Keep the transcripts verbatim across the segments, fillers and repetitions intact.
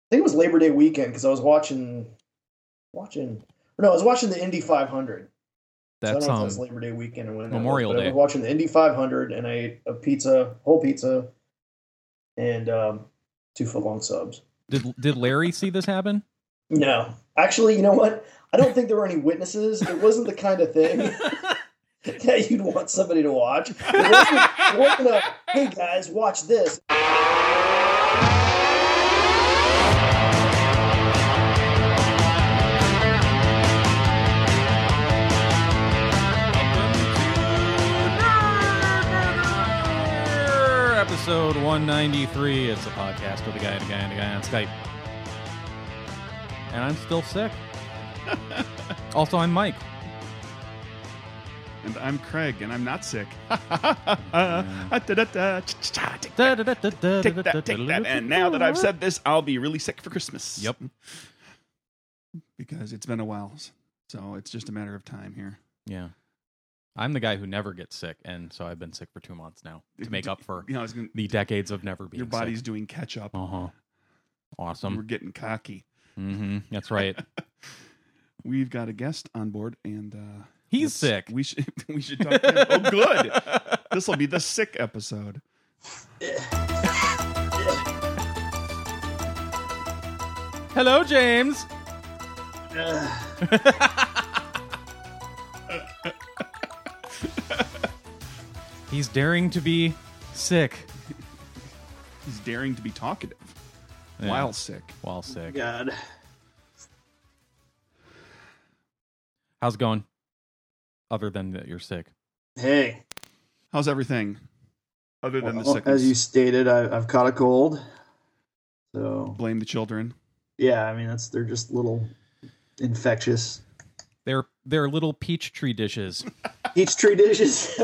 think it was Labor Day weekend because I was watching, watching, or no, I was watching the Indy five hundred. So I That's don't know if um, that's Labor Day weekend or when Memorial that was, but Day. I was watching the Indy five hundred and I ate a pizza, whole pizza, and um, two foot long subs. Did did Larry see this happen? No, actually, you know what? I don't think there were any witnesses. It wasn't the kind of thing that you'd want somebody to watch. It wasn't, it wasn't a, hey guys, watch this. Episode one ninety-three. It's a podcast with a guy and a guy and a guy on Skype. And I'm still sick. Also, I'm Mike. And I'm Craig, and I'm not sick. Take that, take that. And now that I've said this, I'll be really sick for Christmas. Yep. Because it's been a while. So it's just a matter of time here. Yeah. I'm the guy who never gets sick, and so I've been sick for two months now to make up for you know, I was gonna, the decades of never being Your body's sick. doing catch up. Uh-huh. Awesome. We're getting cocky. Mm-hmm. That's right. We've got a guest on board, and uh, he's sick. We should we should talk to him. Oh, good. This will be the sick episode. Hello, James. He's daring to be sick. He's daring to be talkative Yeah. while sick. While sick. God. How's it going? Other than that you're sick. Hey. How's everything? Other than Well, the sickness. as you stated, I, I've caught a cold. So Blame the children. yeah, I mean that's they're just little infectious They're they're little peach tree dishes. peach tree dishes.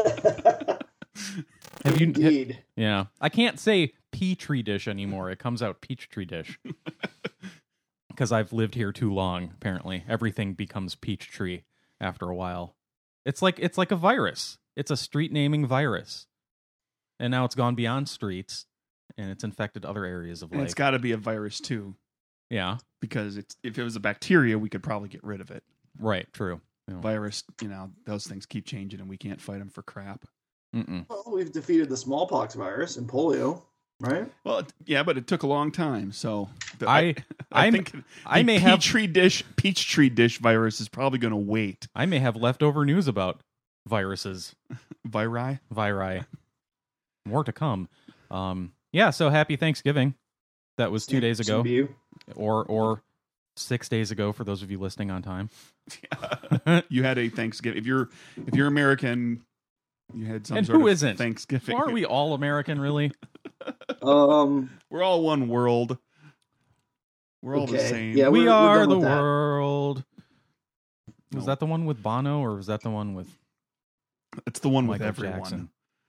Have you? Indeed. Yeah, I can't say petri dish anymore. It comes out peach tree dish because I've lived here too long. Apparently, everything becomes peach tree after a while. It's like it's like a virus. It's a street naming virus, and now it's gone beyond streets, and it's infected other areas of And life. it's got to be a virus too, Yeah, because it's if it was a bacteria, we could probably get rid of it. right. True. Yeah. Virus, you know, those things keep changing, and we can't fight them for crap. Mm-mm. Well, we've defeated the smallpox virus and polio, right? Well, it, yeah, but it took a long time. So the, I I, I I'm- think I the may have Petri dish peach tree dish virus is probably going to wait. I may have leftover news about viruses. Viri. Viri. More to come. Um, yeah, so happy Thanksgiving. That was two days ago. You. Or or six days ago for those of you listening on time. You had a Thanksgiving. If you're if you're American, you had some And sort who of isn't? Thanksgiving. Aren't we all American, really? Um. We're all one world. We're all the Okay. same. Yeah, we we're- we're are done the with that. world. Was No. that the one with Bono, or was that the one with It's the one with Michael everyone. Jackson?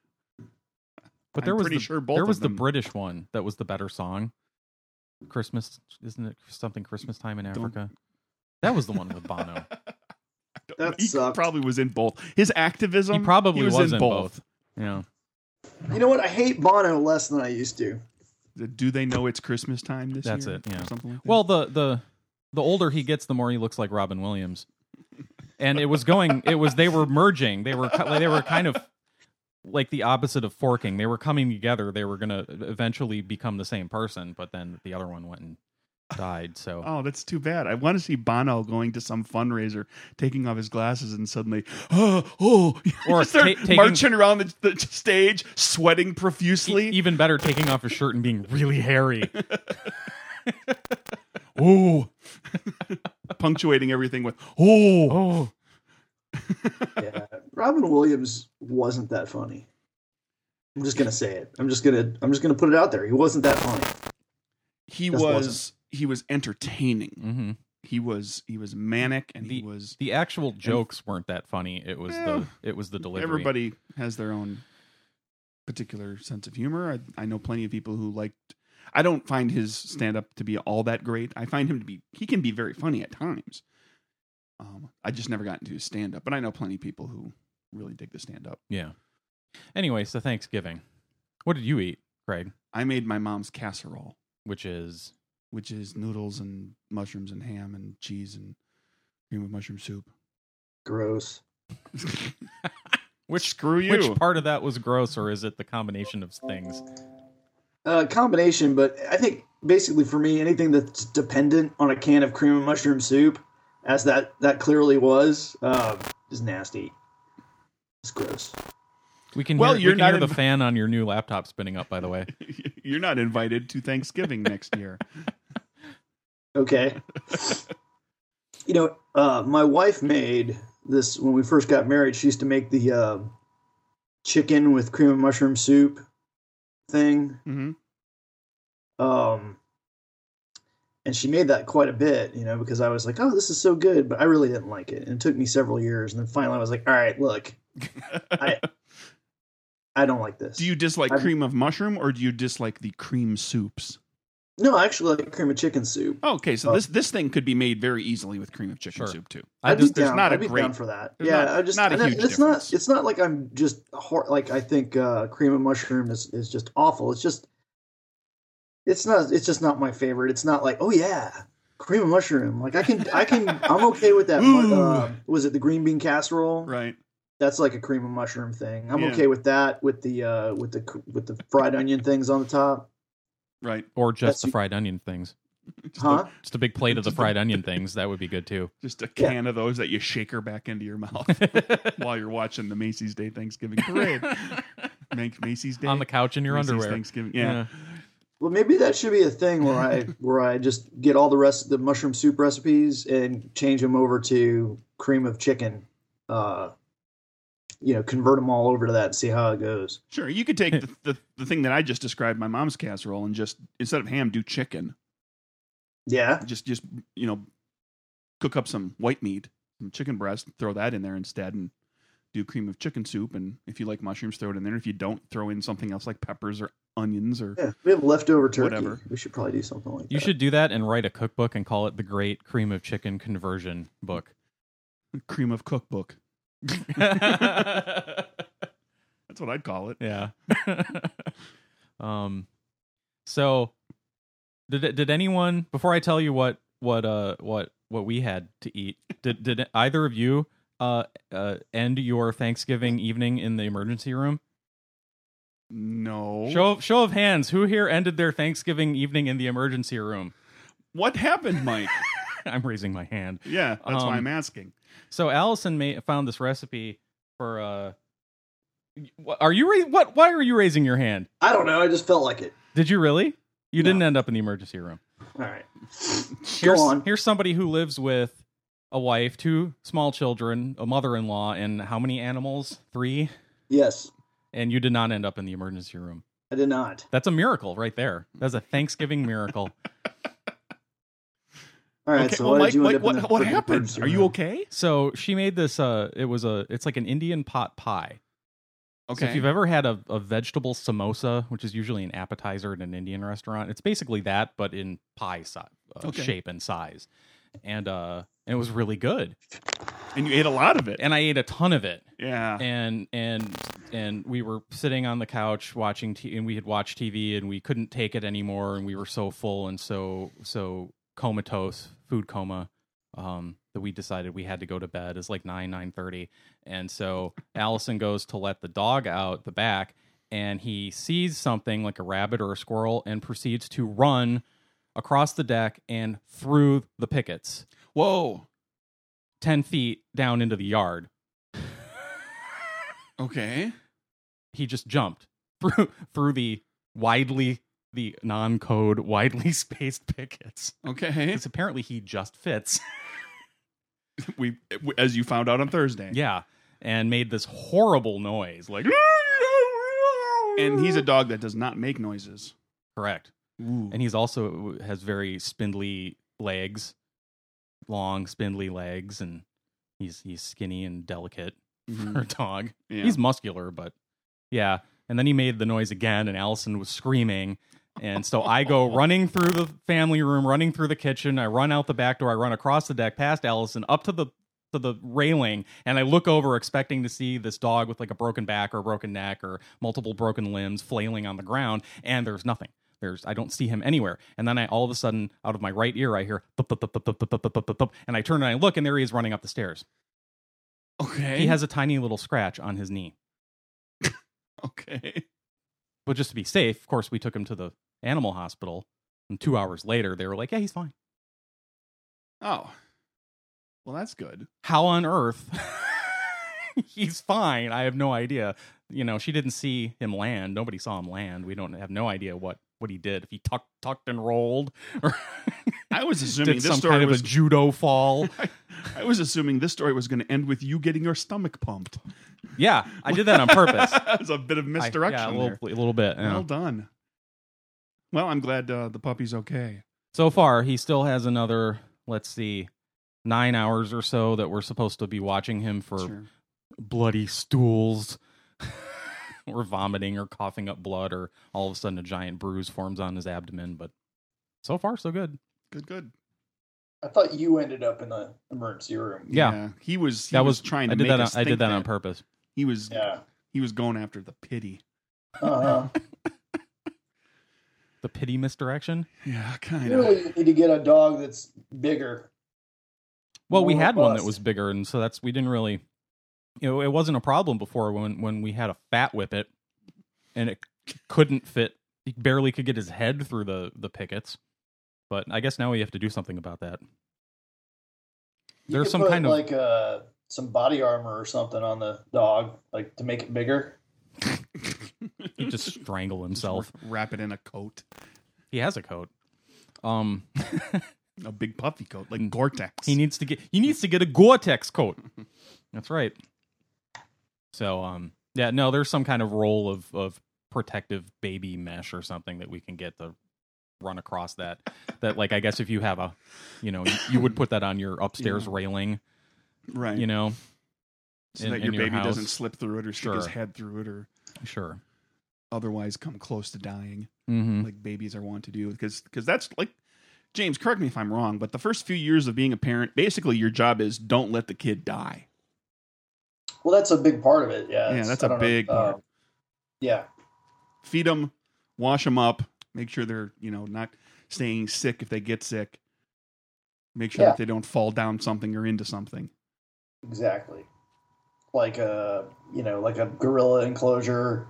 But I'm there was pretty the, sure both there of was the them- British one that was the better song. Christmas, isn't it something Christmas time in Don't- Africa? That was the one with Bono. That he sucked. probably was in both. His activism. He probably was, was in in both. Yeah. You know what? I hate Bono less than I used to. Do they know it's Christmas time this That's year? it, yeah. Or something like that? Well, the the the older he gets, the more he looks like Robin Williams. And it was going. It was they were merging. They were ki- they were kind of like the opposite of forking. They were coming together. They were going to eventually become the same person. But then the other one went and died. So oh, that's too bad. I want to see Bono going to some fundraiser, taking off his glasses, and suddenly, oh, oh, Or just start ta- taking- marching around the, the stage, sweating profusely. E- even better, taking off his shirt and being really hairy. oh, punctuating everything with oh. Oh, Yeah. Robin Williams wasn't that funny. I'm just gonna say it. I'm just gonna. I'm just gonna put it out there. He wasn't that funny. He Just was wasn't. he was entertaining. hmm He was he was manic, and he The- was. the actual jokes weren't that funny. It was Yeah. the it was the delivery. Everybody has their own particular sense of humor. I, I know plenty of people who liked. I don't find his stand up to be all that great. I find him to be. He can be very funny at times. Um, I just never got into his stand up, but I know plenty of people who really dig the stand up. Yeah. Anyway, so Thanksgiving. What did you eat, Craig? I made my mom's casserole. Which is which is noodles and mushrooms and ham and cheese and cream of mushroom soup. Gross. Which Screw you. Which part of that was gross, or is it the combination of things? Uh, combination, but I think basically for me, anything that's dependent on a can of cream of mushroom soup, as that that clearly was, uh, is nasty. It's gross. We can Well, hear, you're we can not hear the inv- fan on your new laptop spinning up, by the way. You're not invited to Thanksgiving next year. Okay. You know, uh, my wife made this when we first got married. She used to make the uh, chicken with cream of mushroom soup thing. Mm-hmm. Um, and she made that quite a bit, you know, because I was like, oh, this is so good, but I really didn't like it. And it took me several years. And then finally I was like, all right, look, I, I don't like this. Do you dislike I'm- cream of mushroom or do you dislike the cream soups? No, I actually like cream of chicken soup. Oh, okay, so Oh. this this thing could be made very easily with cream of chicken Sure. soup too. I I'd just be there's down. not a I'd be great- down for that. there's Yeah, not- I just not a and it- huge it's difference. not. It's not like I'm just hor- like I think uh, cream of mushroom is, is just awful. It's just, it's not. It's just not my favorite. It's not like, oh yeah, cream of mushroom. Like I can, I can. I'm okay with that. mu- Ooh. Uh, was it the green bean casserole? Right. That's like a cream of mushroom thing. I'm Yeah. okay with that. With the uh, with the with the fried onion things on the top. Right. Or just That's- the fried onion things. Just, Huh? Just a big plate of the Just a- fried onion things. That would be good too. a, just a Yeah. can of those that you shaker back into your mouth while you're watching the Macy's Day Thanksgiving Parade. Make Macy's Day On the couch in your Macy's underwear. Thanksgiving. Yeah. Well, maybe that should be a thing where I where I just get all the rest of the mushroom soup recipes and change them over to cream of chicken. Uh, you know, convert them all over to that and see how it goes. Sure. You could take the, the the thing that I just described, my mom's casserole, and just instead of ham, do chicken. Yeah, Just just you know, cook up some white meat, some chicken breast, throw that in there instead, and do cream of chicken soup. And if you like mushrooms, throw it in there. If you don't, throw in something else like peppers or onions or yeah. We have leftover turkey. Whatever. We should probably do something like You that. should do that and write a cookbook and call it the Great Cream of Chicken Conversion Book. cream of cookbook. Yeah. That's what I'd call it. um. So, did did anyone before I tell you what what uh what what we had to eat? Did did either of you uh uh end your Thanksgiving evening in the emergency room? No. Show of, show of hands. Who here ended their Thanksgiving evening in the emergency room? What happened, Mike? I'm raising my hand. Yeah, that's why Um, I'm asking. So Allison ma- found this recipe for. Uh, wh- are you ra- what? Why are you raising your hand? I don't know. I just felt like it. Did you really? You No. didn't end up in the emergency room. All right. Here's, Go on. here's somebody who lives with a wife, two small children, a mother-in-law, and how many animals? Three. Yes, And you did not end up in the emergency room. I did not. That's a miracle right there. That's a Thanksgiving miracle. All right. Okay, so well, why Mike, did you Mike, end up what, in the what freaking happened? emergency Are you room? okay? So she made this. Uh, it was a. It's like an Indian pot pie. So Okay. if you've ever had a, a vegetable samosa, which is usually an appetizer at an Indian restaurant, it's basically that, but in pie si- uh, Okay. shape and size. And uh, and it was really good. And you ate a lot of it. And I ate a ton of it. Yeah. And and and we were sitting on the couch watching t- and we had watched T V and we couldn't take it anymore and we were so full and so so comatose, food coma, um, that we decided we had to go to bed. It's like nine, nine thirty. And so Allison goes to let the dog out the back and he sees something like a rabbit or a squirrel and proceeds to run across the deck and through the pickets Whoa. ten feet down into the yard. Okay. He just jumped through through the widely the non-code widely spaced pickets. Okay. Because apparently he just fits. we, as you found out on Thursday. Yeah, and made this horrible noise like. And he's a dog that does not make noises. Correct. Ooh. And he's also has very spindly legs, long spindly legs, and he's he's skinny and delicate Mhm. for a dog. Yeah. He's muscular, but yeah. And then he made the noise again, and Allison was screaming. And so I go running through the family room, running through the kitchen. I run out the back door. I run across the deck past Allison up to the to the railing, and I look over expecting to see this dog with like a broken back or a broken neck or multiple broken limbs flailing on the ground, and there's nothing. There's I don't see him anywhere. And then I all of a sudden, out of my right ear, I hear thup, thup, thup, thup, thup, thup, thup, thup, thup, thup, and I turn and I look, and there he is running up the stairs. Okay. He has a tiny little scratch on his knee. Okay. But just to be safe, of course, we took him to the animal hospital. And two hours later, they were like, yeah, he's fine. Oh. Well, that's good. How on earth? He's fine. I have no idea. You know, she didn't see him land. Nobody saw him land. We don't have no idea what, what he did. If he tucked, tucked and rolled, or I was assuming did this some story kind of was a judo fall. I, I was assuming this story was going to end with you getting your stomach pumped. Yeah, I did that on purpose. That was a bit of misdirection. I, yeah, a little, there. a little bit. Yeah. Well done. Well, I'm glad uh, the puppy's okay. So far, he still has another, let's see, nine hours or so that we're supposed to be watching him for Sure. bloody stools or vomiting or coughing up blood, or all of a sudden a giant bruise forms on his abdomen. But so far, so good. Good, good. I thought you ended up in the emergency room. Yeah. he was. He That was, was trying to I did make that. On, us I did think that on purpose. He was. Yeah. He was going after the pity. Uh-huh. The pity misdirection. Yeah, kind You of. really need to get a dog that's bigger. Well, we More had one that robust. was bigger, and so that's we didn't really. You know, it wasn't a problem before when when we had a fat whippet, and it couldn't fit. He barely could get his head through the the pickets. But I guess now we have to do something about that. You There's could some put, kind of like uh, some body armor or something on the dog, like to make it bigger. He'd just strangle himself. Wrap it in a coat, He has a coat. Um, a big puffy coat, like Gore-Tex. he needs to get he needs to get a Gore-Tex coat. That's right. So um, yeah, no, there's some kind of roll of of protective baby mesh or something that we can get to run across that. That like I guess if you have a, you know, you, you would put that on your upstairs Yeah. railing, right? you know, so in- that in your your baby house. doesn't slip through it or stick his Sure. head through it or Sure. otherwise come close to dying, Mm-hmm. like babies are wont to do. Because because that's like, James, correct me if I'm wrong, but the first few years of being a parent, basically your job is don't let the kid die. Well, that's a big part of it. Yeah, Yeah, it's- that's I a don't know, big uh, part. Yeah, Feed them, wash them up, make sure they're, you know, not staying sick if they get sick. Make sure Yeah. that they don't fall down something or into something. exactly. Like a you know, like a gorilla enclosure.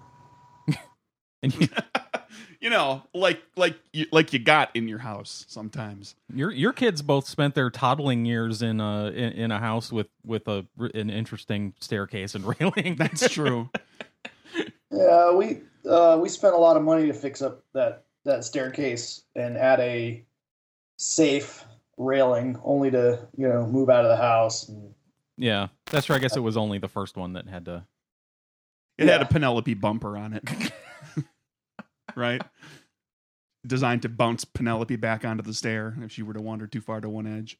And you, You know, like like you, like you got in your house sometimes. your your kids both spent their toddling years in a in, in a house with with a an interesting staircase and railing. That's true. Yeah, we uh, we spent a lot of money to fix up that that staircase and add a safe railing, only to you know move out of the house. And, Yeah, that's true. I guess it was only the first one that had to. It had a Yeah. Penelope bumper on it. Right? Designed to bounce Penelope back onto the stair if she were to wander too far to one edge.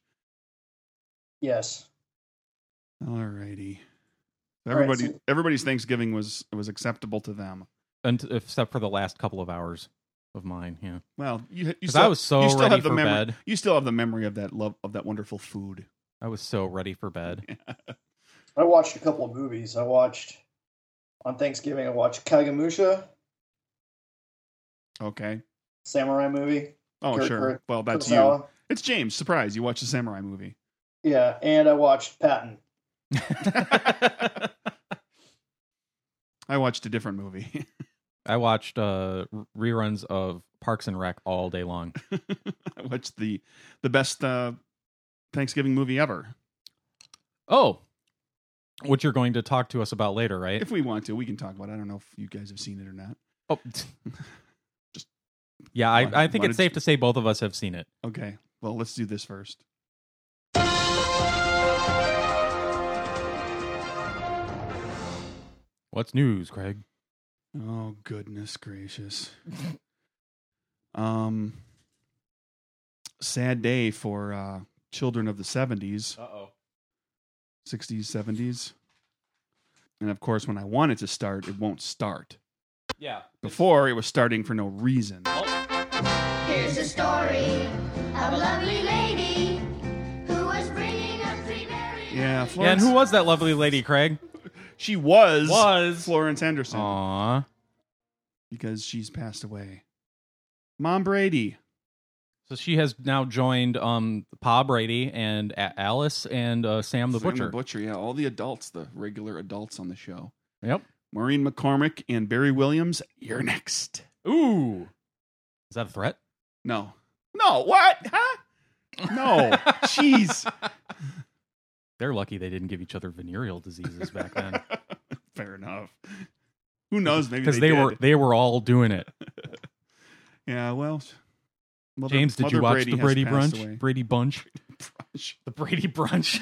yes, Alrighty. right, Everybody so- everybody's Thanksgiving was was acceptable to them. And except for the last couple of hours of mine, yeah. Well, you you 'Cause still, I was so you still ready have the for memory, bed. You still have the memory of that love of that wonderful food. I was so ready for bed. I watched a couple of movies. I watched on Thanksgiving. I watched Kagamusha, Okay. samurai movie. Oh, Kurt- sure. Kurt Well, that's you. Kurosawa. It's James. Surprise! You watched a samurai movie. Yeah, and I watched Patton. I watched a different movie. I watched uh, reruns of Parks and Rec all day long. I watched the the best uh, Thanksgiving movie ever. Oh, what you're going to talk to us about later, right? If we want to, we can talk about it. I don't know if you guys have seen it or not. Oh, Just- yeah, I, Wanted- I think wanted it's safe to- to say both of us have seen it. Okay. Well, let's do this first. What's news, Craig? Oh, goodness gracious. um, sad day for uh, children of the seventies, Uh oh. sixties, seventies. And of course, when I want it to start, it won't start. Yeah. Before, it was starting for no reason. Here's a story of a lovely lady who was bringing up three very Yeah, Yeah, and Florence, who was that lovely lady, Craig? she was, Was. Florence Henderson Aw. because she's passed away. Mom Brady. So she has now joined um Pa Brady and A- Alice and uh, Sam the Sam Butcher. the Butcher, yeah. All the adults, the regular adults on the show. Yep. Maureen McCormick and Barry Williams, you're next. Ooh. Is that a threat? No. No, what? Huh? No. Jeez. They're lucky they didn't give each other venereal diseases back then. Fair enough. Who knows? Maybe Because they, they, did. were they were all doing it. Yeah, well. Mother, James, did Mother you watch Brady the has Brady passed Brunch? away. Brady Bunch? Brunch. The Brady Brunch.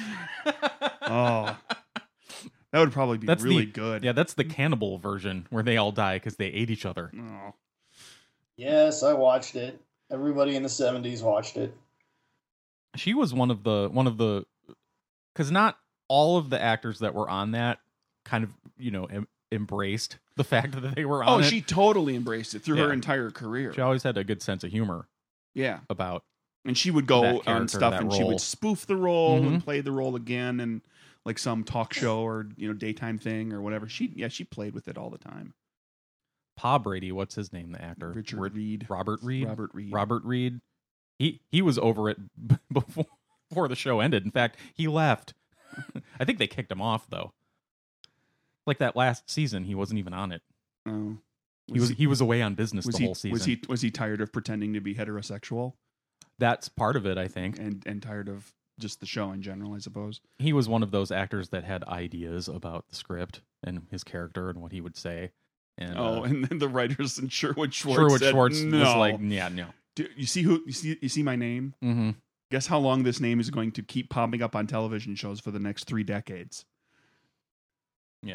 Oh. That would probably be That's really the, good. Yeah, that's the cannibal version where they all die because they ate each other. Oh. Yes, I watched it. Everybody in the seventies watched it. She was one of the one of the because not all of the actors that were on that kind of you know em- embraced the fact that they were on Oh, it. she totally embraced it through Yeah. her entire career. She always had a good sense of humor Yeah. about And she would go That on character, stuff that and she role. would spoof the role Mhm. and play the role again and like some talk show or, you know, daytime thing or whatever. She yeah, she played with it all the time. Pa Brady. What's his name? The actor Richard Rid- Reed. Robert Reed. Robert Reed. Robert Reed. He he was over it b- before before the show ended. In fact, he left. I think they kicked him off though. Like that last season, he wasn't even on it. Oh. He was he was away on business was the he, whole season. Was he was he tired of pretending to be heterosexual That's part of it, I think. and and tired of just the show in general, I suppose? He was one of those actors that had ideas about the script and his character and what he would say. And Oh, uh, and then the writers and Sherwood Schwartz Sherwood said, Schwartz no. was like, yeah, no. Do you see who you see you see my name? Mm-hmm. Guess how long this name is going to keep popping up on television shows for the next three decades? Yeah.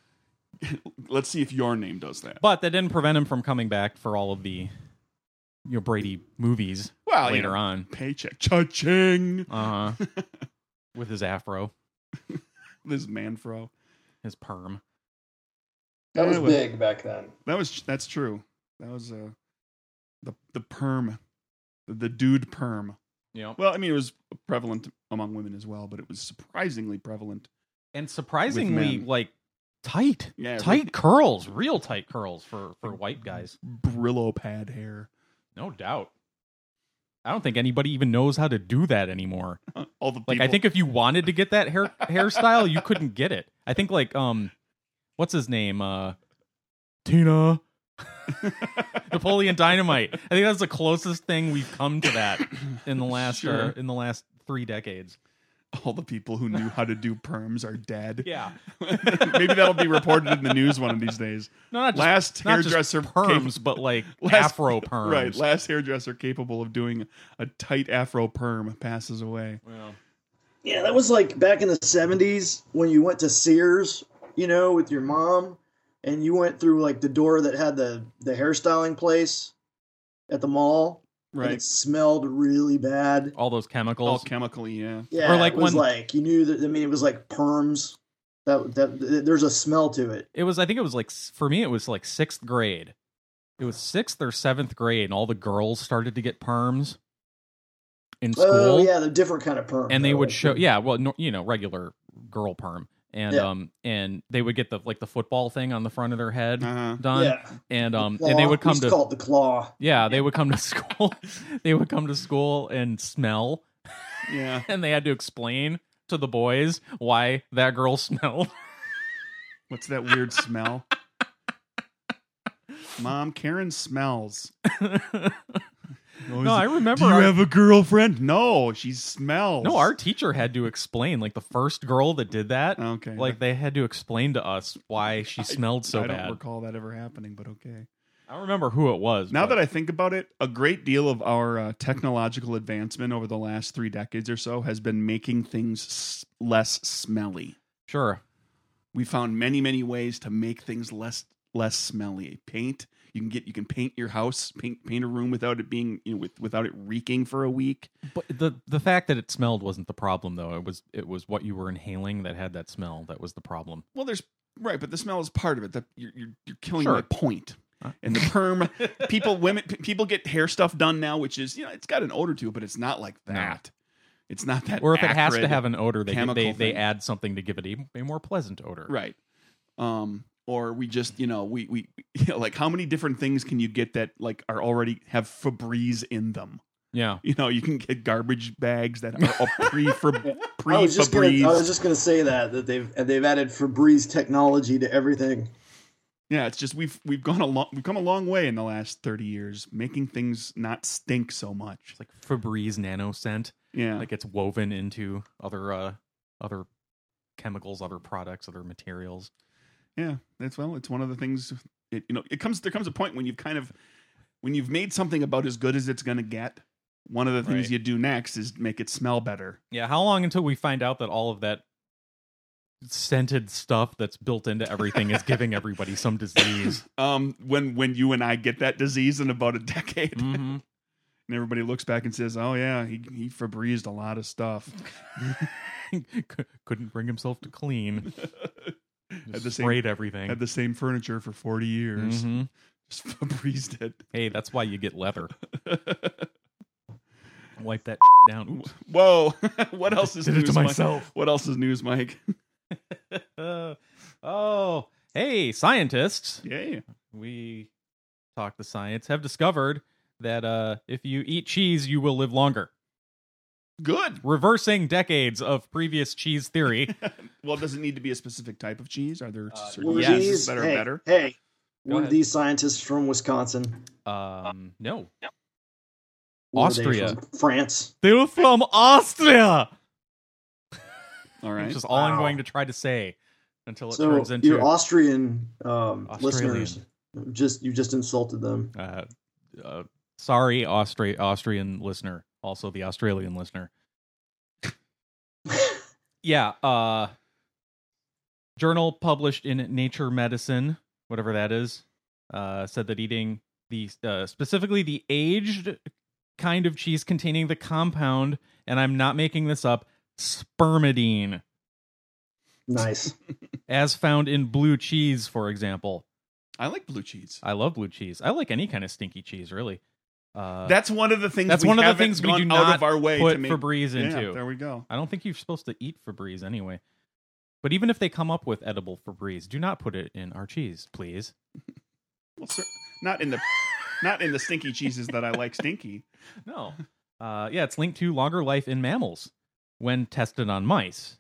Let's see if your name does that. But that didn't prevent him from coming back for all of the you know, Brady movies Well, you later know, on. Paycheck, cha-ching. Uh huh. With his afro, This manfro. his perm. That was Yeah, well, big back then. That was that's true. That was uh the the perm, the, the dude perm. Yeah. Well, I mean, it was prevalent among women as well, but it was surprisingly prevalent. And surprisingly, men. like tight, Yeah, tight like- curls, real tight curls for for white guys. Brillo pad hair. No doubt. I don't think anybody even knows how to do that anymore. All the Like people, I think if you wanted to get that hair hairstyle, you couldn't get it. I think like um, what's his name? Uh, Tina. Napoleon Dynamite. I think that's the closest thing we've come to that in the last Sure. uh, in the last three decades. all the people who knew how to do perms are dead. Yeah. Maybe that'll be reported in the news one of these days. No, not just, Last not just hairdresser perms, cap- but like Last- afro perms. Right, last hairdresser capable of doing a tight afro perm passes away. Well, Yeah, that was like back in the seventies when you went to Sears, you know, with your mom, and you went through like the door that had the, the hairstyling place at the mall. And Right, it smelled really bad. all those all chemicals. chemically, yeah. Yeah, Or like it was when- like you knew that. I mean, it was like perms. That that there's a smell to it. It was, I think it was like, for me, it was like sixth grade. It was sixth or seventh grade, and all the girls started to get perms in school. Oh yeah, the different kind of perm. And they though. would show, yeah, well, no, you know, regular girl perm. And Yeah. um, and they would get the like the football thing on the front of their head Uh-huh. done, Yeah. and um, Claw. and they would We come used to, call it the claw. yeah, they would come to school, they would come to school and smell, Yeah. and they had to explain to the boys why that girl smelled. What's that weird smell? Mom, Karen smells. No, I remember Do you our- have a girlfriend? No, she smells. No, our teacher had to explain, like the first girl that did that, Okay. like they had to explain to us why she smelled so I don't bad. recall that ever happening, but okay. I don't remember who it was. Now but- that I think about it, a great deal of our uh, technological advancement over the last three decades or so has been making things s- less smelly. Sure. We found many, many ways to make things less less smelly. Paint. You can get you can paint your house, paint paint a room without it being you know, with, without it reeking for a week. But the the fact that it smelled wasn't the problem, though. It was it was what you were inhaling that had that smell that was the problem. Well, there's right, but the smell is part of it. That you're you're, you're killing Sure. my point. Huh? And the perm, people, women, p- people get hair stuff done now, which is you know it's got an odor to it, but it's not like No. that. It's not that. Or if it has to acrid have an odor, they chemical they, they thing. add something to give it a, a more pleasant odor. right. Um, or we just, you know, we we you know, like how many different things can you get that like are already have Febreze in them? Yeah. You know, you can get garbage bags that are pre for pre I was just gonna, I Febreze. was just gonna say that that they've they've added Febreze technology to everything. Yeah, it's just we've we've gone a long we've come a long way in the last thirty years, making things not stink so much. It's like Febreze nano scent Yeah, that gets woven into other uh, other chemicals, other products, other materials. yeah. That's well, it's one of the things. It you know, it comes there comes a point when you've kind of when you've made something about as good as it's going to get. One of the things Right. you do next is make it smell better. Yeah, how long until we find out that all of that scented stuff that's built into everything is giving everybody some disease? Um, when when you and I get that disease in about a decade, hmm and everybody looks back and says, "Oh yeah, he he Febrezed a lot of stuff." Couldn't bring himself to clean. Had the same Sprayed everything. had the same furniture for forty years. Mhm. Just Febrezed it. Hey, that's why you get leather. Wipe that down. Oops. Whoa! What else is Did it news, to Mike? myself. What else is news, Mike? Uh, oh, hey, scientists. Yay! We talk the science have discovered that uh, if you eat cheese, you will live longer. Good. Reversing decades of previous cheese theory. Well, does it need to be a specific type of cheese? Are there Uh, certain Were yes. cheeses these that are hey, better? hey, Go were ahead. these scientists from Wisconsin? Um, no. Were they Austria. from France. They're from Austria. All right. Which is all I'm Wow. going to try to say until it So turns into your Austrian um, Australian. listeners, just you just insulted them. uh, uh, sorry, Austra- Austrian listener, also the Australian listener. Yeah, uh, journal published in Nature Medicine, whatever that is, uh, said that eating the uh, specifically the aged kind of cheese containing the compound, and I'm not making this up, spermidine, Nice. as found in blue cheese, for example. I like blue cheese. I love blue cheese. I like any kind of stinky cheese, really. Uh, That's one of the things. That's we one of the haven't things we gone do out not of our way put to make. Febreze Yeah, into. there we go. I don't think you're supposed to eat Febreze anyway. But even if they come up with edible Febreze, do not put it in our cheese, please. Well, sir, not in the not in the stinky cheeses that I like stinky. No. Uh, yeah, it's linked to longer life in mammals when tested on mice.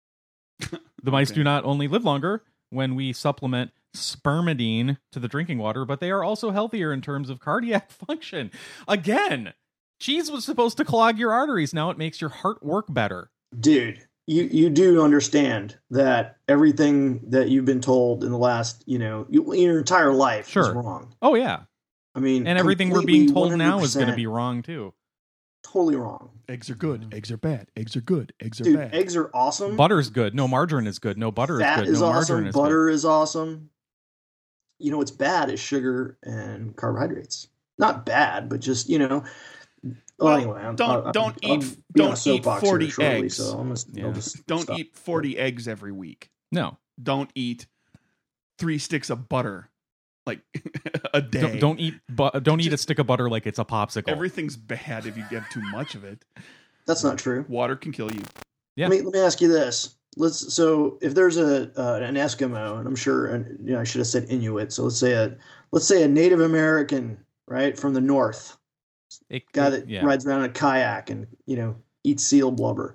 The mice Okay. do not only live longer when we supplement spermidine to the drinking water, but they are also healthier in terms of cardiac function. Again, cheese was supposed to clog your arteries. Now it makes your heart work better. Dude, you, you do understand that everything that you've been told in the last, you know, you, your entire life is Sure. wrong. Oh, yeah. I mean, And everything we're being completely told now is going to one hundred percent be wrong, too. totally wrong. Eggs are good. Eggs are bad. Eggs are good. Eggs are Dude, bad. eggs are awesome. Butter's good. No margarine is good. No butter Fat is good. is No awesome. margarine is Butter is awesome. You know what's bad is sugar and carbohydrates. Not bad, but just, you know. Well, Well, anyway, I'm, don't- I'm, don't I'm eat- being don't on a eat soapbox here forty shortly, eggs. So I'm just, Yeah. I'll just Don't stop. eat forty eggs every week. good. No. Don't eat three sticks of butter like a day. Don't, don't eat bu- don't eat a stick of butter like it's a popsicle. Everything's bad if you get too much of it. That's not true. Water can kill you. Yeah. Let me let me ask you this. Let's so if there's a uh, an Eskimo, and I'm sure, and you know, I should have said Inuit. So let's say a let's say a Native American, right, from the north, It- guy it- that yeah. rides around in a kayak and you know eats seal blubber.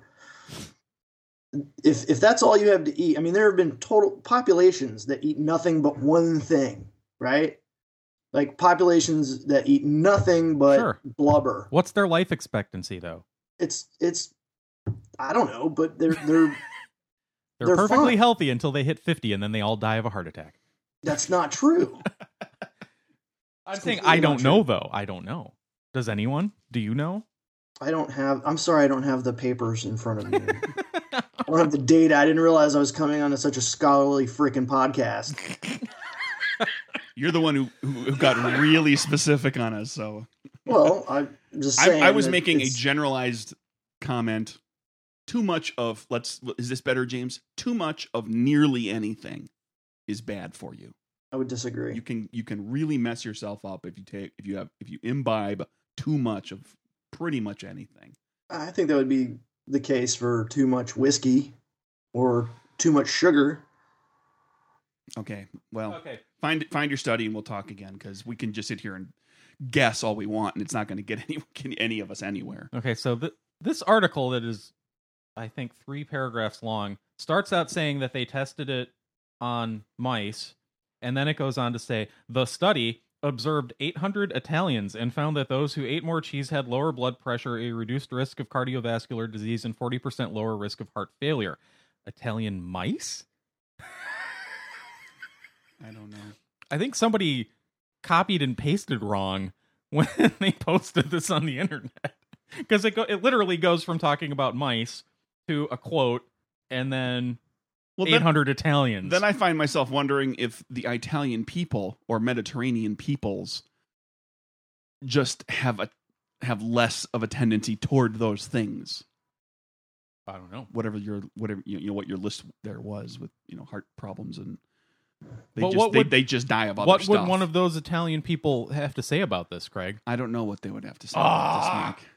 If if that's all you have to eat, I mean, there have been total populations that eat nothing but one thing, right? Like populations that eat nothing but Sure. blubber. What's their life expectancy though? It's it's I don't know, but they're they're They're, They're perfectly fine. healthy until they hit fifty and then they all die of a heart attack. that's not true. I'm It's saying completely I don't not know true. though. I don't know. Does anyone? Do you know? I don't have. I'm sorry, I don't have the papers in front of me. I don't have the data. I didn't realize I was coming on to such a scholarly freaking podcast. You're the one who, who who got really specific on us. So Well, I'm just I, saying. I was that making a it's- generalized comment. Too much of let's is this better, James? Too much of nearly anything is bad for you. I would disagree. You can you can really mess yourself up if you take if you have if you imbibe too much of pretty much anything. I think that would be the case for too much whiskey or too much sugar. Okay. Well, Okay. find find your study and we'll talk again because we can just sit here and guess all we want and it's not going to get any get any of us anywhere. Okay, so th- this article that is, I think, three paragraphs long starts out saying that they tested it on mice, and then it goes on to say the study observed eight hundred Italians and found that those who ate more cheese had lower blood pressure, a reduced risk of cardiovascular disease, and forty percent lower risk of heart failure. Italian mice? I don't know. I think somebody copied and pasted wrong when they posted this on the internet. Because it, go- it literally goes from talking about mice to a quote and then Well, eight hundred Italians. Then I find myself wondering if the Italian people or Mediterranean peoples just have a have less of a tendency toward those things. I don't know. Whatever your whatever you know what your list there was with you know heart problems and they But just what they, would- they just die of other What stuff. would one of those Italian people have to say about this, Craig? I don't know what they would have to say Ah! about this, Mike.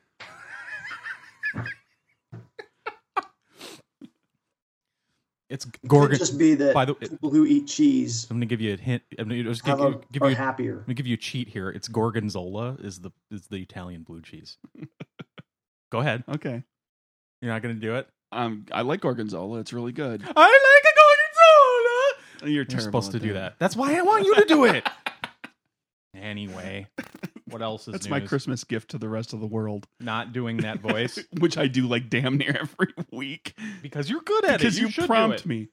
It's Could Gorgon. just be that By the- people who eat cheese I'm going to give you a hint. I'm going to just give, have you, a, give are you. happier. Let me give you a cheat here. It's Gorgonzola is the is the Italian blue cheese. Go ahead. Okay. You're not going to do it. Um, I like gorgonzola. It's really good. I like a Gorgonzola. You're You're terrible. supposed to at do that. That's why I want you to do it. Anyway, what else is That's news? my Christmas gift to the rest of the world, Not doing that voice which I do like damn near every week because you're good at because it. You, you should prompt do it. me.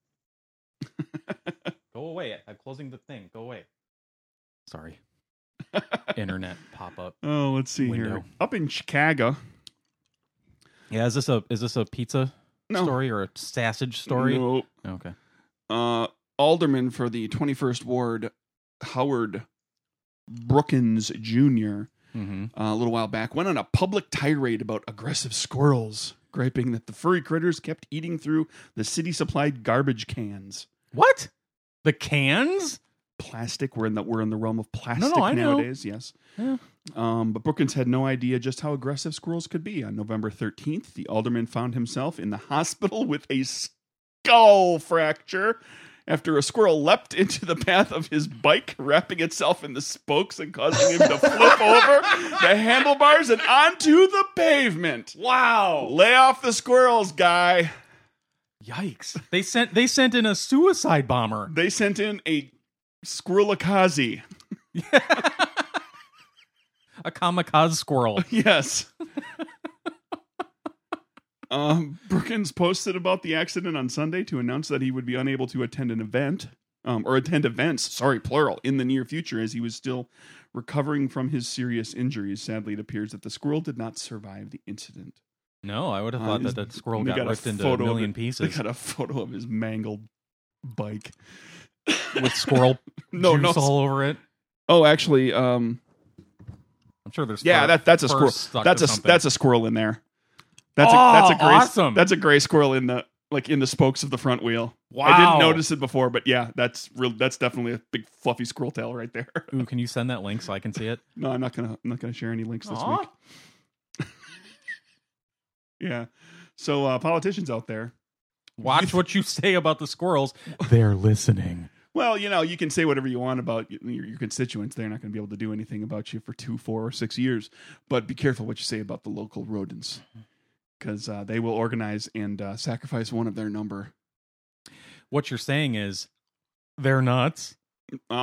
Go away. I'm closing the thing. Go away. Sorry. Internet pop up. Oh, let's see here. Window. Up in Chicago. Yeah, is this a is this a pizza No. story or a sausage story? Nope. Okay. Uh, alderman for the twenty-first Ward, Howard Brookins Junior, Mm-hmm. uh, a little while back, went on a public tirade about aggressive squirrels, griping that the furry critters kept eating through the city-supplied garbage cans. What? The cans? Plastic. We're in the we're in the realm of plastic I know. nowadays. Yes. Yeah. Um, but Brookins had no idea just how aggressive squirrels could be. On November thirteenth, the alderman found himself in the hospital with a skull fracture after a squirrel leapt into the path of his bike, wrapping itself in the spokes and causing him to flip over the handlebars and onto the pavement. Wow. Lay off the squirrels, guy. Yikes. They sent they sent in a suicide bomber. They sent in a squirrelikazi. A kamikaze squirrel. Yes. um, Brookins posted about the accident on Sunday to announce that he would be unable to attend an event, um, or attend events, sorry, plural, in the near future as he was still recovering from his serious injuries. Sadly, it appears that the squirrel did not survive the incident. No, I would have Uh, thought his- that that squirrel they got a ripped into a photo of million it- They pieces got a photo of his mangled bike. with squirrel no, juice no. all over it. Oh, actually, um, I'm sure there's yeah, fur- that that's a fur squirrel. stuck That's to a something. that's a squirrel in there. That's Oh, a that's a gray awesome. that's a gray squirrel in the like in the spokes of the front wheel. Wow. I didn't notice it before, but yeah, that's real. That's definitely a big fluffy squirrel tail right there. Ooh, can you send that link so I can see it? No, I'm not gonna I'm not gonna share any links this Aw. week. Yeah. So uh, politicians out there, Watch what you say about the squirrels. They're listening. well, you know, you can say whatever you want about your, your constituents. They're not going to be able to do anything about you for two, four, or six years. But be careful what you say about the local rodents, because uh, they will organize and uh, sacrifice one of their number. What you're saying is they're nuts. Oh,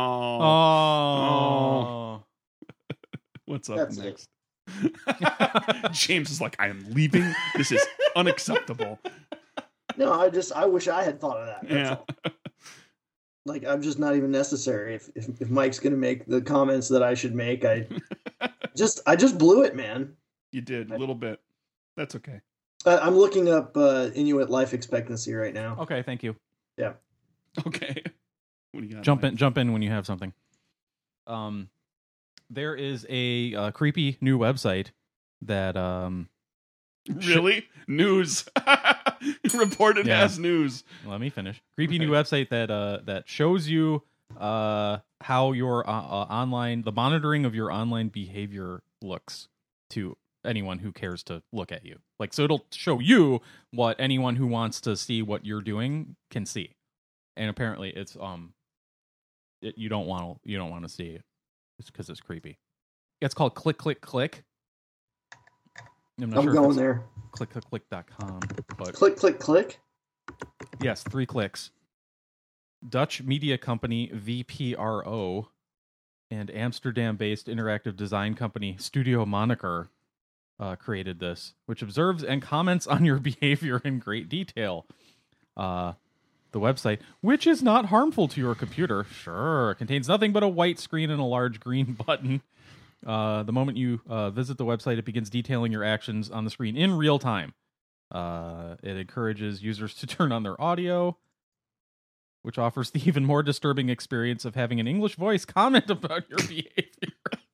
Oh. what's up That's next? James is like, I am leaving. This is unacceptable. No, I just I wish I had thought of that. That's Yeah. all. Like I'm just not even necessary. If, if if Mike's gonna make the comments that I should make, I just I just blew it, man. You did a little bit. That's okay. I, I'm looking up uh, Inuit life expectancy right now. Okay, thank you. Okay. What do you got? Jump Mike? in, jump in when you have something. Um, there is a uh, creepy new website that um, Really? News. Reported Yeah. as news. let me finish. Creepy Okay. new website that uh that shows you uh how your uh, uh, online the monitoring of your online behavior looks to anyone who cares to look at you. Like so it'll show you what anyone who wants to see what you're doing can see. and apparently it's um, it, you don't want to you don't want to see it. It's because it's creepy. It's called Click Click Click. I'm, not I'm sure if going it's there. click click click dot com, but Click, click, click. yes, three clicks. Dutch media company V P R O and Amsterdam-based interactive design company Studio Moniker uh, created this, which observes and comments on your behavior in great detail. Uh, the website, which is not harmful to your computer, sure, contains nothing but a white screen and a large green button. Uh, the moment you uh, visit the website, it begins detailing your actions on the screen in real time. Uh, it encourages users to turn on their audio, which offers the even more disturbing experience of having an English voice comment about your behavior.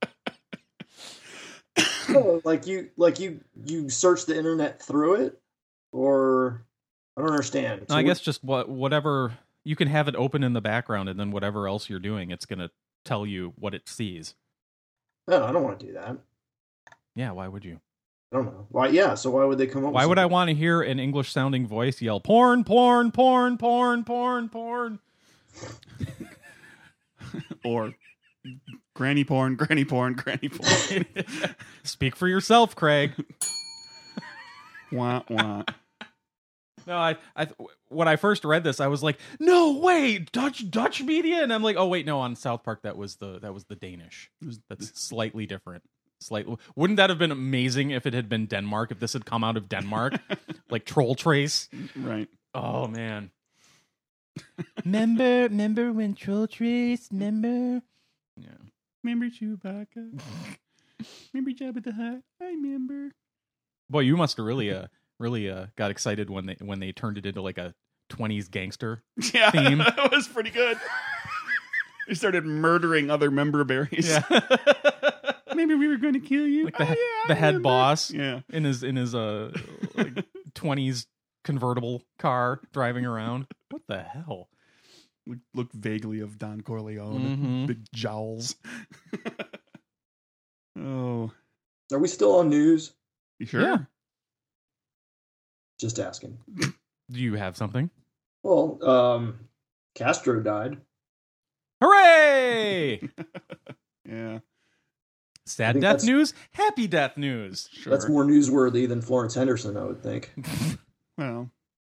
Oh, like you, like you, you search the internet through it, or I don't understand. No, I guess just what whatever you can have it open in the background, and then whatever else you're doing, it's going to tell you what it sees. No, I don't want to do that. Yeah, why would you? I don't know. Why? Yeah. So why would they come up? Why with would I something? want to hear an English sounding voice yell porn, porn, porn, porn, porn, porn? Or granny porn, granny porn, granny porn. Speak for yourself, Craig. Wah, wah. No, I, I, when I first read this, I was like, "No way, Dutch Dutch media," and I'm like, "Oh wait, no." On South Park, that was the that was the Danish. It was- That's slightly different. Slightly. Wouldn't that have been amazing if it had been Denmark? If this had come out of Denmark, like Troll Trace. Right. Oh man. Remember, remember when Troll Trace? Remember? Yeah. Remember Chewbacca? Remember Jabba the Hutt? I remember. Boy, you must have really, uh, really, uh, got excited when they when they turned it into like a twenties gangster. Yeah, Theme. that was pretty good. They started murdering other member berries. Yeah. Maybe we were going to kill you. Like the, Oh, he- yeah, I the head remember. boss Yeah. in his in his uh like twenties convertible car driving around. What the hell? Look, look vaguely of Don Corleone. Mhm. Big jowls. Oh. Are we still on news? You sure? Yeah. Just asking. Do you have something? Well, um, Castro died. Hooray! Yeah. Sad think death that's- news, happy death news. Sure. That's more newsworthy than Florence Henderson, I would think. Well,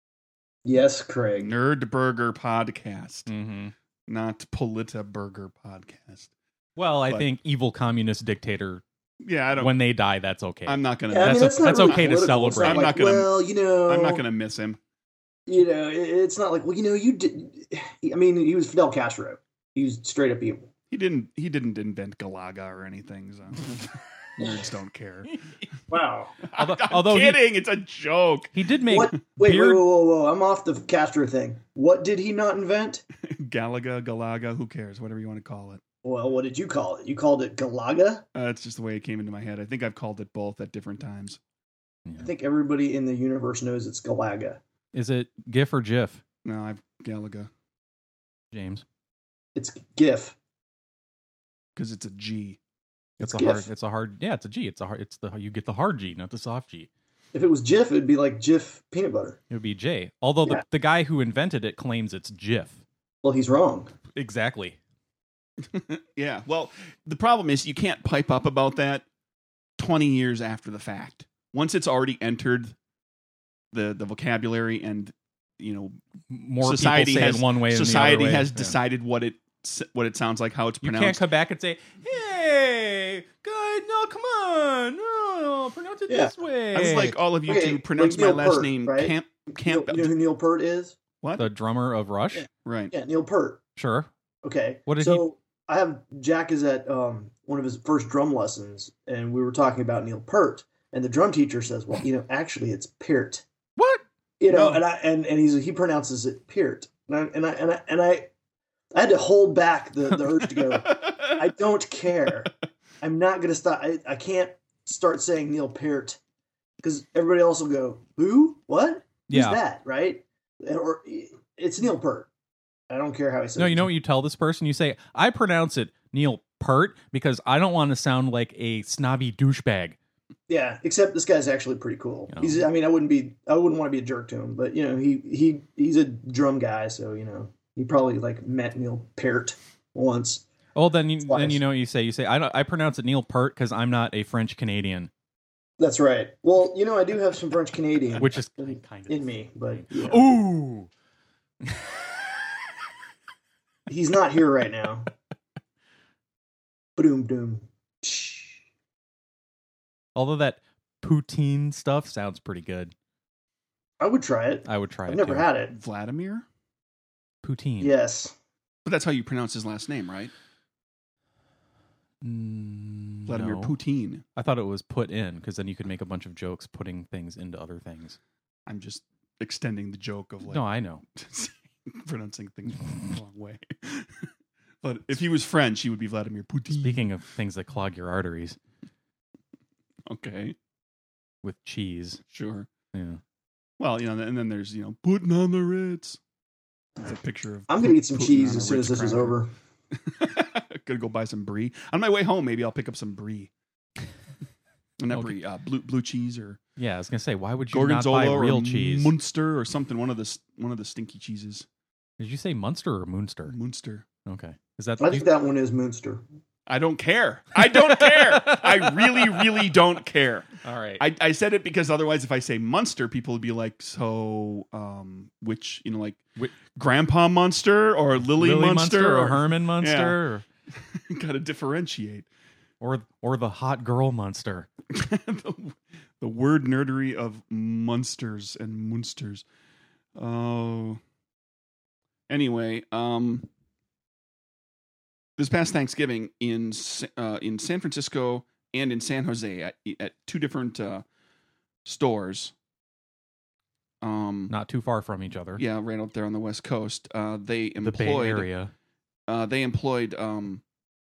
Yes, Craig. Nerd Burger Podcast, Mm-hmm. not Polita Burger Podcast. Well, I But- think evil communist dictator, Yeah, I don't. when they die, that's okay. I'm not gonna. Yeah, I mean, That's that's, o- not that's really okay to political. It's celebrate. not I'm like, not gonna- well, you know, I'm not gonna miss him. You know, it- it's not like, well, you know, you did. I mean, he was Fidel Castro. He was straight up evil. He didn't. He didn't invent Galaga or anything. So nerds don't care. Wow. Although- I'm although he- kidding. It's a joke. He did make What? Wait, wait, beard. whoa, whoa, whoa! I'm off the Castro thing. What did he not invent? Galaga, Galaga. Who cares? Whatever you want to call it. Well, what did you call it? You called it Galaga? Uh, it's just the way it came into my head. I think I've called it both at different times. I think everybody in the universe knows it's Galaga. Is it GIF or GIF, No, I've Galaga James? It's GIF. because it's a G. It's, It's a hard. GIF. It's a hard. Yeah, it's a G. It's a hard. It's the you get the hard G, not the soft G. If it was Jif, it'd be like Jif peanut butter. It would be J. Although Yeah. the the guy who invented it claims it's GIF. Well, he's wrong. Exactly. Yeah. Well, the problem is you can't pipe up about that twenty years after the fact. Once it's already entered the the vocabulary and you know More society people say has it one way. than the society other way. has Yeah. decided what it what it sounds like, how it's You pronounced. can't come back and say, "Hey, guys, no, come on, no, pronounce it Yeah. this way." I would like all of you Okay, to pronounce like my Neil last Peart, name right? Camp Neil, Camp. you know who Neil Peart is? What? the drummer of Rush. Yeah. Right. Yeah, Neil Peart. Sure. Okay. What did so I have Jack is at um, one of his first drum lessons, and we were talking about Neil Peart, and the drum teacher says, "Well, you know, actually, it's Peart." What? You know, No. and I and, and he's he pronounces it Peart, and I and I and I, and I, I had to hold back the, the urge to go. I don't care. I'm not going to stop. I, I can't start saying Neil Peart because everybody else will go, "Who? What? Who's Yeah. that?" Right? Or it's Neil Peart. I don't care how he says. No, you it. know what you tell this person? You say, "I pronounce it Neil Peart because I don't want to sound like a snobby douchebag." Yeah, except this guy's actually pretty cool. Oh. He's. I mean, I wouldn't be. I wouldn't want to be a jerk to him, but you know, he he he's a drum guy, so you know, He probably like met Neil Peart once. Oh, then you, Twice. then you know what you say. You say, I, don't, I pronounce it Neil Peart because I'm not a French Canadian. That's right. Well, you know, I do have some French Canadian Which is in, kind of in me, but yeah. Ooh. He's not here right now. Boom, doom. Although that poutine stuff sounds pretty good. I would try it. I would try I've it. never too. had it. Vladimir? Poutine. Yes. But that's how you pronounce his last name, right? Mm, Vladimir no. Putin. I thought it was put in because then you could make a bunch of jokes putting things into other things. I'm just extending the joke of like No, I know. pronouncing things the wrong way. But if he was French, he would be Vladimir Putin. Speaking of things that clog your arteries Okay, with cheese. sure. Yeah. Well, you know, and then there's, you know, putting on the Ritz. It's a picture of. I'm going to eat some Putin cheese on a as soon as Ritz this is cracker. over. Gonna go buy some brie. On my way home, maybe I'll pick up some brie. Not Okay. brie, uh, blue blue cheese or Yeah, I was gonna say, why would you not gorgonzola buy real or cheese? Munster or something. One of the s- one of the stinky cheeses. Did you say Munster or Munster? Munster. Okay, is that? I think that one is Munster. I don't care. I don't care. I really, really don't care. All right. I, I said it because otherwise, if I say Munster, people would be like, so, um, which, you know, like Wh- Grandpa Munster or Lily, Lily Munster, or, Herman Munster Got to differentiate. or, or or the hot girl Munster. the, the word nerdery of Munsters and Munsters. Oh. Anyway, um, this past Thanksgiving in uh, in San Francisco and in San Jose at at two different uh, stores. Um, Not too far from each other. yeah, right out there on the West Coast. Uh, they The Bay employed Area. uh, they employed um,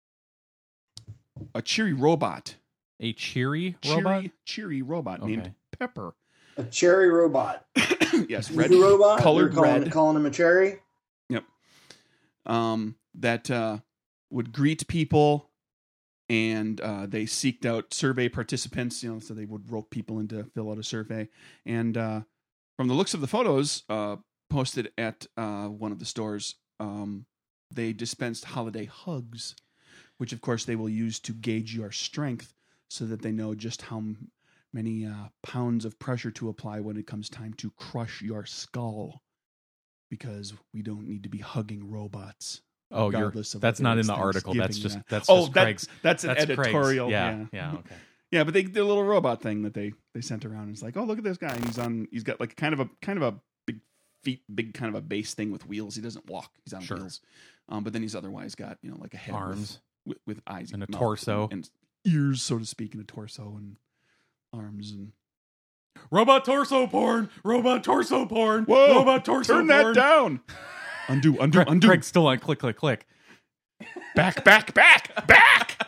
a cheery robot, A cheery cheery robot? cheery robot Okay. named Pepper. A cherry robot. Yes, He's red a robot. colored They're calling, red. calling him a cherry. Um, that uh, would greet people, and uh, they seeked out survey participants. You know, so they would rope people in to fill out a survey. And uh, from the looks of the photos uh, posted at uh, one of the stores, um, they dispensed holiday hugs, which of course they will use to gauge your strength, so that they know just how m- many uh, pounds of pressure to apply when it comes time to crush your skull. Because we don't need to be hugging robots. Oh, you're, regardless of that's whether not in it's the article. That's Thanksgiving, just yeah. that's oh, just that- Craig's. that's an That's Craig's. editorial. Yeah, Yeah, yeah, okay. yeah. But they the little robot thing that they they sent around is like, oh, look at this guy. And he's on. He's got like kind of a kind of a big feet, big kind of a base thing with wheels. He doesn't walk. He's on Sure. wheels. Um, but then he's otherwise got, you know, like a head, Arms. with, with, with eyes And a mouth torso. and, and ears, so to speak, and a torso and arms and. Robot torso porn. Robot torso porn. Whoa! Robot torso Turn porn. that down. Undo, undo, Craig, undo. Craig's still on click, click, click. Back, back, back, back.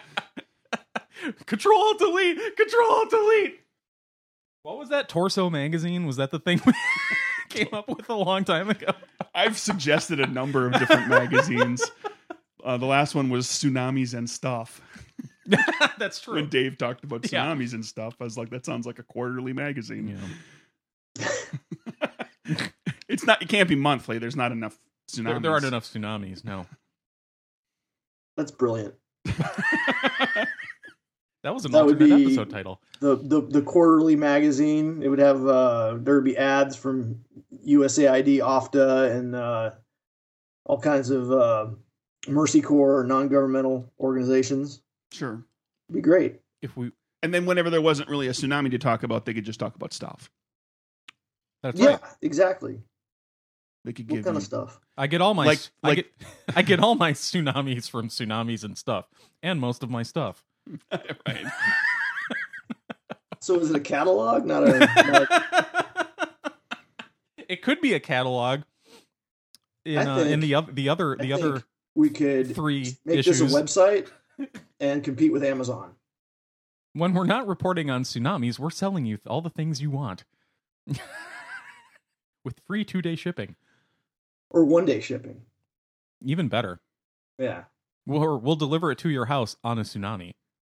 Control delete. Control delete. What was that Torso magazine? Was that the thing we came up with a long time ago? I've suggested a number of different magazines. Uh, the last one was Tsunamis and Stuff. That's true. When Dave talked about Yeah. tsunamis and stuff, I was like, that sounds like a quarterly magazine. Yeah. It's not. It can't be monthly. There's not enough tsunamis. There, there aren't enough tsunamis. No, That's brilliant. that was an That would alternate be- episode title. The, the the quarterly magazine. It would have uh, there would be ads from U S A I D, OFTA, and uh, all kinds of uh, Mercy Corps non-governmental organizations. Sure. It'd be great. If we, And then whenever there wasn't really a tsunami to talk about, they could just talk about stuff. that's yeah, right. exactly. They could What give kind you, of stuff? I get all my Like- I like- get I get all my tsunamis from Tsunamis and Stuff, and most of my stuff. right. So is it a catalog, not a? Not a It could be a catalog. In I uh, in think- the other the other I the think other we could three make issues. this a website and compete with Amazon. When we're not reporting on tsunamis, we're selling you all the things you want. With free two-day shipping. Or one day shipping. Even better. Yeah. We'll, we'll deliver it to your house on a tsunami.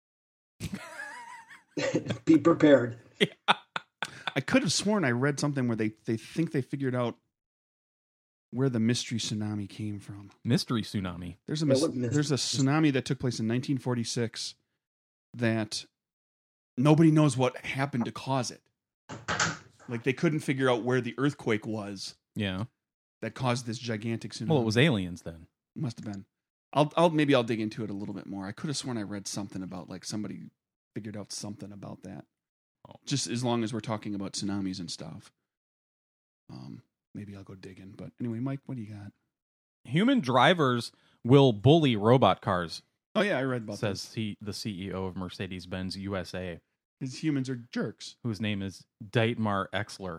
Be prepared. I could have sworn I read something where they, they think they figured out where the mystery tsunami came from. Mystery tsunami. There's a Yeah, mis- what mystery? there's a tsunami that took place in nineteen forty-six that nobody knows what happened to cause it. Like they couldn't figure out where the earthquake was Yeah. that caused this gigantic tsunami. Well, it was aliens then. Must have been. I'll I'll maybe I'll dig into it a little bit more. I could have sworn I read something about like somebody figured out something about that. Oh. Just as long as we're talking about tsunamis and stuff. Um, maybe I'll go digging. But anyway, Mike, what do you got? Human drivers will bully robot cars, Oh yeah, I read about says he, the C E O of Mercedes-Benz U S A, Because humans are jerks. whose name is Dietmar Exler.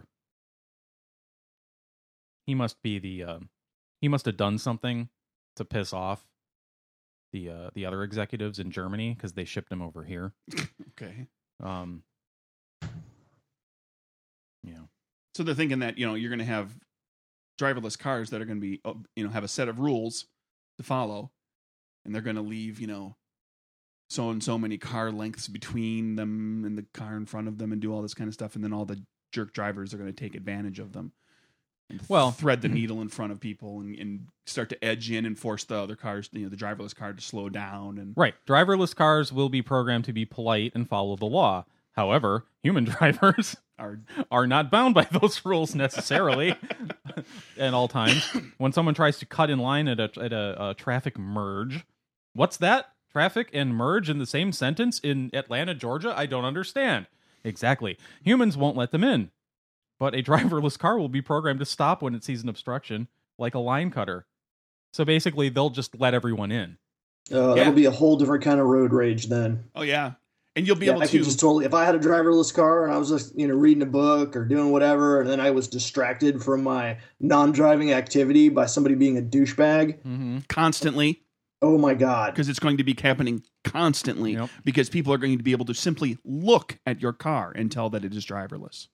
He must be the uh, he must have done something to piss off the uh, the other executives in Germany because they shipped him over here. Okay. Um, yeah. So they're thinking that, you know, you're going to have driverless cars that are going to be, uh, you know, have a set of rules to follow, and they're going to leave, you know, so and so many car lengths between them and the car in front of them and do all this kind of stuff. And then all the jerk drivers are going to take advantage of them. And Well- thread the needle in front of people and, and start to edge in and force the other cars, you know, the driverless car to slow down. And Right. Driverless cars will be programmed to be polite and follow the law. However, human drivers are are not bound by those rules necessarily at all times. When someone tries to cut in line at a at a, a traffic merge, what's that? Traffic and merge in the same sentence in Atlanta, Georgia? I don't understand. Exactly. Humans won't let them in, but a driverless car will be programmed to stop when it sees an obstruction, like a line cutter. So basically, they'll just let everyone in. Uh, Yeah. That'll be a whole different kind of road rage then. oh yeah, and you'll be Yeah, able I to could just totally. If I had a driverless car and I was just, you know, reading a book or doing whatever, and then I was distracted from my non-driving activity by somebody being a douchebag. Mm-hmm. constantly. Oh my god! Because it's going to be happening constantly. Yep. Because people are going to be able to simply look at your car and tell that it is driverless.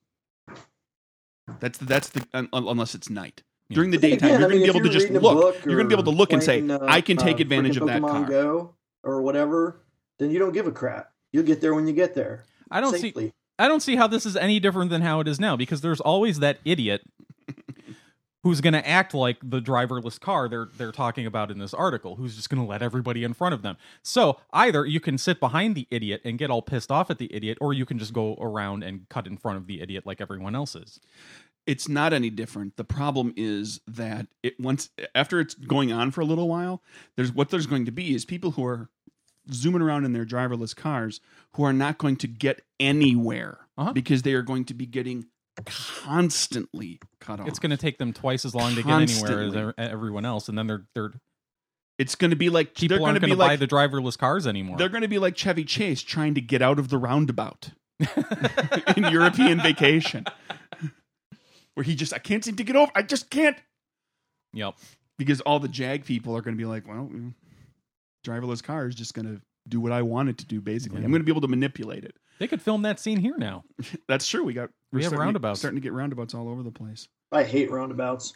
That's the, that's the un, unless it's night. Yeah. During the But then daytime, again, you're I going mean, to be if able to you're just reading a look. book You're going to be able to look and say, playing, uh, "I can take uh, advantage freaking of that Pokemon car." Go or whatever. Then you don't give a crap. You'll get there when you get there. I don't see. safely. I don't see how this is any different than how it is now, because there's always that idiot who's going to act like the driverless car they're they're talking about in this article, who's just going to let everybody in front of them. So either you can sit behind the idiot and get all pissed off at the idiot, or you can just go around and cut in front of the idiot like everyone else is. It's not any different. The problem is that it once after it's going on for a little while, there's what there's going to be is people who are zooming around in their driverless cars who are not going to get anywhere Uh-huh. because they are going to be getting constantly cut off. It's going to take them twice as long to get anywhere as Constantly. e- everyone else, and then they're they're It's going to be like people they're going aren't to going be to buy like the driverless cars anymore. they're going to be like Chevy Chase trying to get out of the roundabout in European Vacation, where he just I can't seem to get over. I just can't Yep. because all the Jag people are going to be like, well, you know, driverless car is just going to do what I want it to do. Basically, Yeah. I'm going to be able to manipulate it. They could film that scene here now. That's true. We got We we're have starting to- roundabouts. starting to get roundabouts all over the place. I hate roundabouts.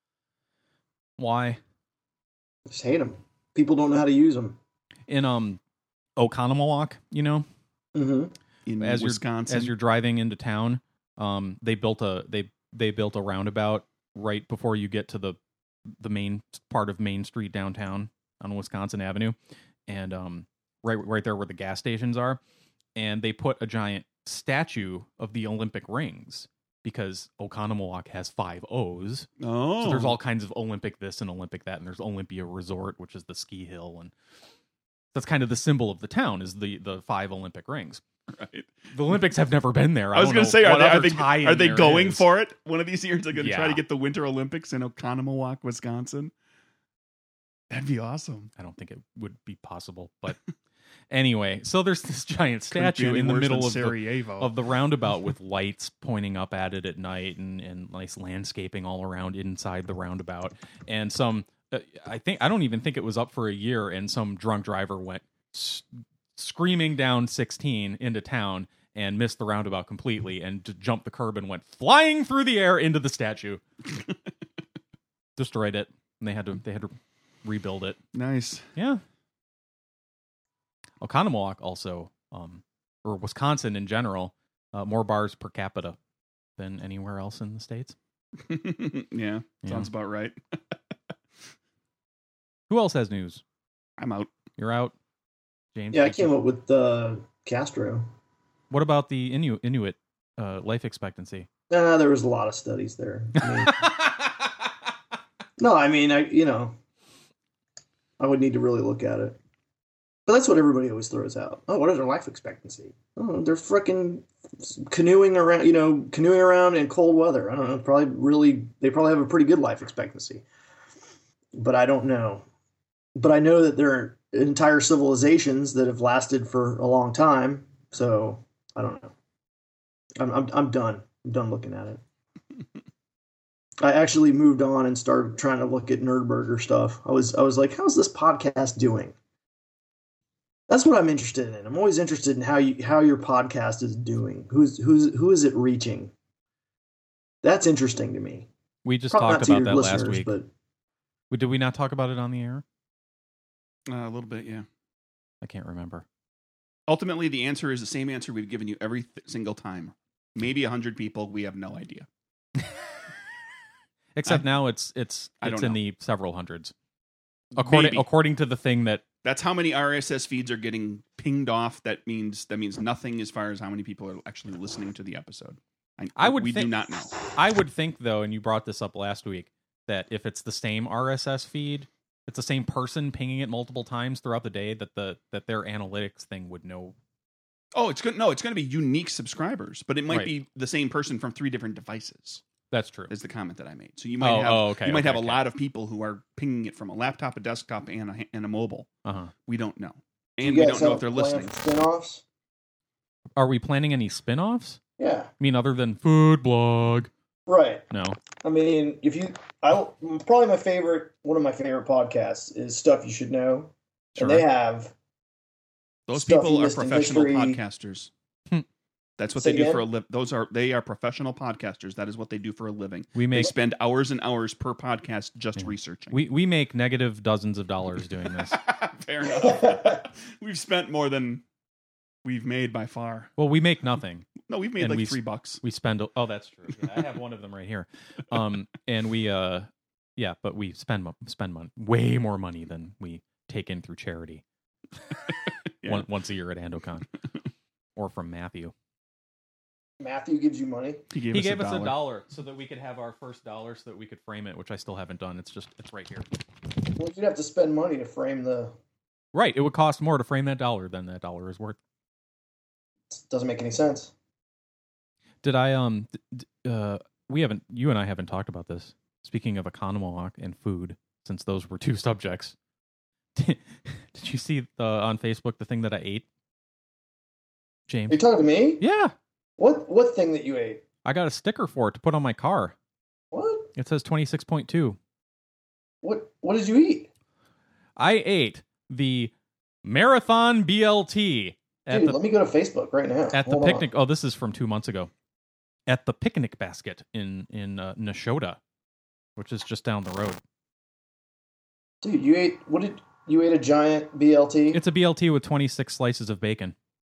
Why? I just hate them. People don't know how to use them. In um Oconomowoc, you know, Mm-hmm. In as Wisconsin, you're as you're driving into town, um, they built a they they built a roundabout right before you get to the the main part of Main Street downtown on Wisconsin Avenue, and um, right right there where the gas stations are, and they put a giant statue of the Olympic rings because Oconomowoc has five O's. oh, So there's all kinds of Olympic this and Olympic that, and there's Olympia Resort, which is the ski hill, and that's kind of the symbol of the town is the the five Olympic rings. right. The Olympics have never been there. I, I was don't going know to say, are what they are other they, tie-in are they there going is. for it one of these years? They're going to try to Yeah. get the Winter Olympics in Oconomowoc, Wisconsin. That'd be awesome. I don't think it would be possible, but anyway, so there's this giant Couldn't be statue any in the worse middle than of the, Sarajevo. of the roundabout with lights pointing up at it at night and, and nice landscaping all around inside the roundabout. And some, uh, I think, I don't even think it was up for a year, and some drunk driver went s- screaming down sixteen into town and missed the roundabout completely and j- jumped the curb and went flying through the air into the statue. Destroyed it. And they had to, they had to rebuild it. Nice. Yeah. Oconomowoc also, um, or Wisconsin in general, uh, more bars per capita than anywhere else in the States. Yeah, Yeah. sounds about right. Who else has news? I'm out. You're out, James. Yeah, I came up with uh, Castro. What about the Inu- Inuit uh, life expectancy? Nah, there was a lot of studies there. I mean, no, I mean, I you know, I would need to really look at it. But that's what everybody always throws out. Oh, what is their life expectancy? Oh, they're freaking canoeing around, you know, canoeing around in cold weather. I don't know. Probably really, they probably have a pretty good life expectancy. But I don't know. But I know that there are entire civilizations that have lasted for a long time. So I don't know. I'm I'm, I'm done. I'm done looking at it. I actually moved on and started trying to look at Nerdburger stuff. I was I was like, how's this podcast doing? That's what I'm interested in. I'm always interested in how you how your podcast is doing. Who's who's who is it reaching? That's interesting to me. We just Probably talked not to about your that last listeners, week. but Did we not talk about it on the air? Uh, a little bit, yeah. I can't remember. Ultimately, the answer is the same answer we've given you every th- single time. Maybe a hundred people. We have no idea. Except I- now it's it's I it's don't in know. the several hundreds. According Maybe. according to the thing that That's how many R S S feeds are getting pinged off. That means that means nothing as far as how many people are actually listening to the episode. I, I would we do think- not know. I would think though, and you brought this up last week, that if it's the same R S S feed, it's the same person pinging it multiple times throughout the day, that the that their analytics thing would know. Oh, it's good. No, it's going to be unique subscribers, but it might Right. be the same person from three different devices. That's true. Is the comment that I made. So you might Oh, have oh, okay, you might okay, have a okay. lot of people who are pinging it from a laptop, a desktop, and a, and a mobile. Uh-huh. We don't know, do and you we guys don't know have if they're a plan listening. for spin-offs? Are we planning any spin-offs? Yeah, I mean, other than food blog? right. No. I mean, if you, I probably my favorite, one of my favorite podcasts is Stuff You Should Know, Sure. and they have Those stuff people you are missed in professional history. podcasters. Hmm. That's what Say they do again? for a living. Those are they are professional podcasters. That is what they do for a living. We They make spend hours and hours per podcast just Yeah. researching. we we make negative dozens of dollars doing this. Fair enough. We've spent more than we've made by far. Well, we make nothing. No, we've made And like we- three bucks. We spend oh that's true. Yeah, I have one of them right here. Um and we uh yeah, but we spend mo- spend money way more money than we take in through charity. Yeah. One, once a year at Andocon. Or from Matthew. Matthew gives you money. He gave, He us, gave a us dollar. a dollar so that we could have our first dollar so that we could frame it, which I still haven't done. It's just it's right here. Well, you'd have to spend money to frame the. Right, it would cost more to frame that dollar than that dollar is worth. Doesn't make any sense. Did I um d- d- uh we haven't you and I haven't talked about this. Speaking of Economowoc and food, since those were two subjects. Did you see the, on Facebook the thing that I ate? Are you James. talking to me? Yeah, What what thing that you ate? I got a sticker for it to put on my car. What It says twenty-six point two. what what did you eat? I ate the Marathon B L T at Dude, the let me go to Facebook right now. at the Hold on. picnic. Oh, this is from two months ago. At the Picnic Basket in in uh, Nashotah, which is just down the road. Dude, you ate what did you ate a giant B L T? It's a B L T with twenty-six slices of bacon.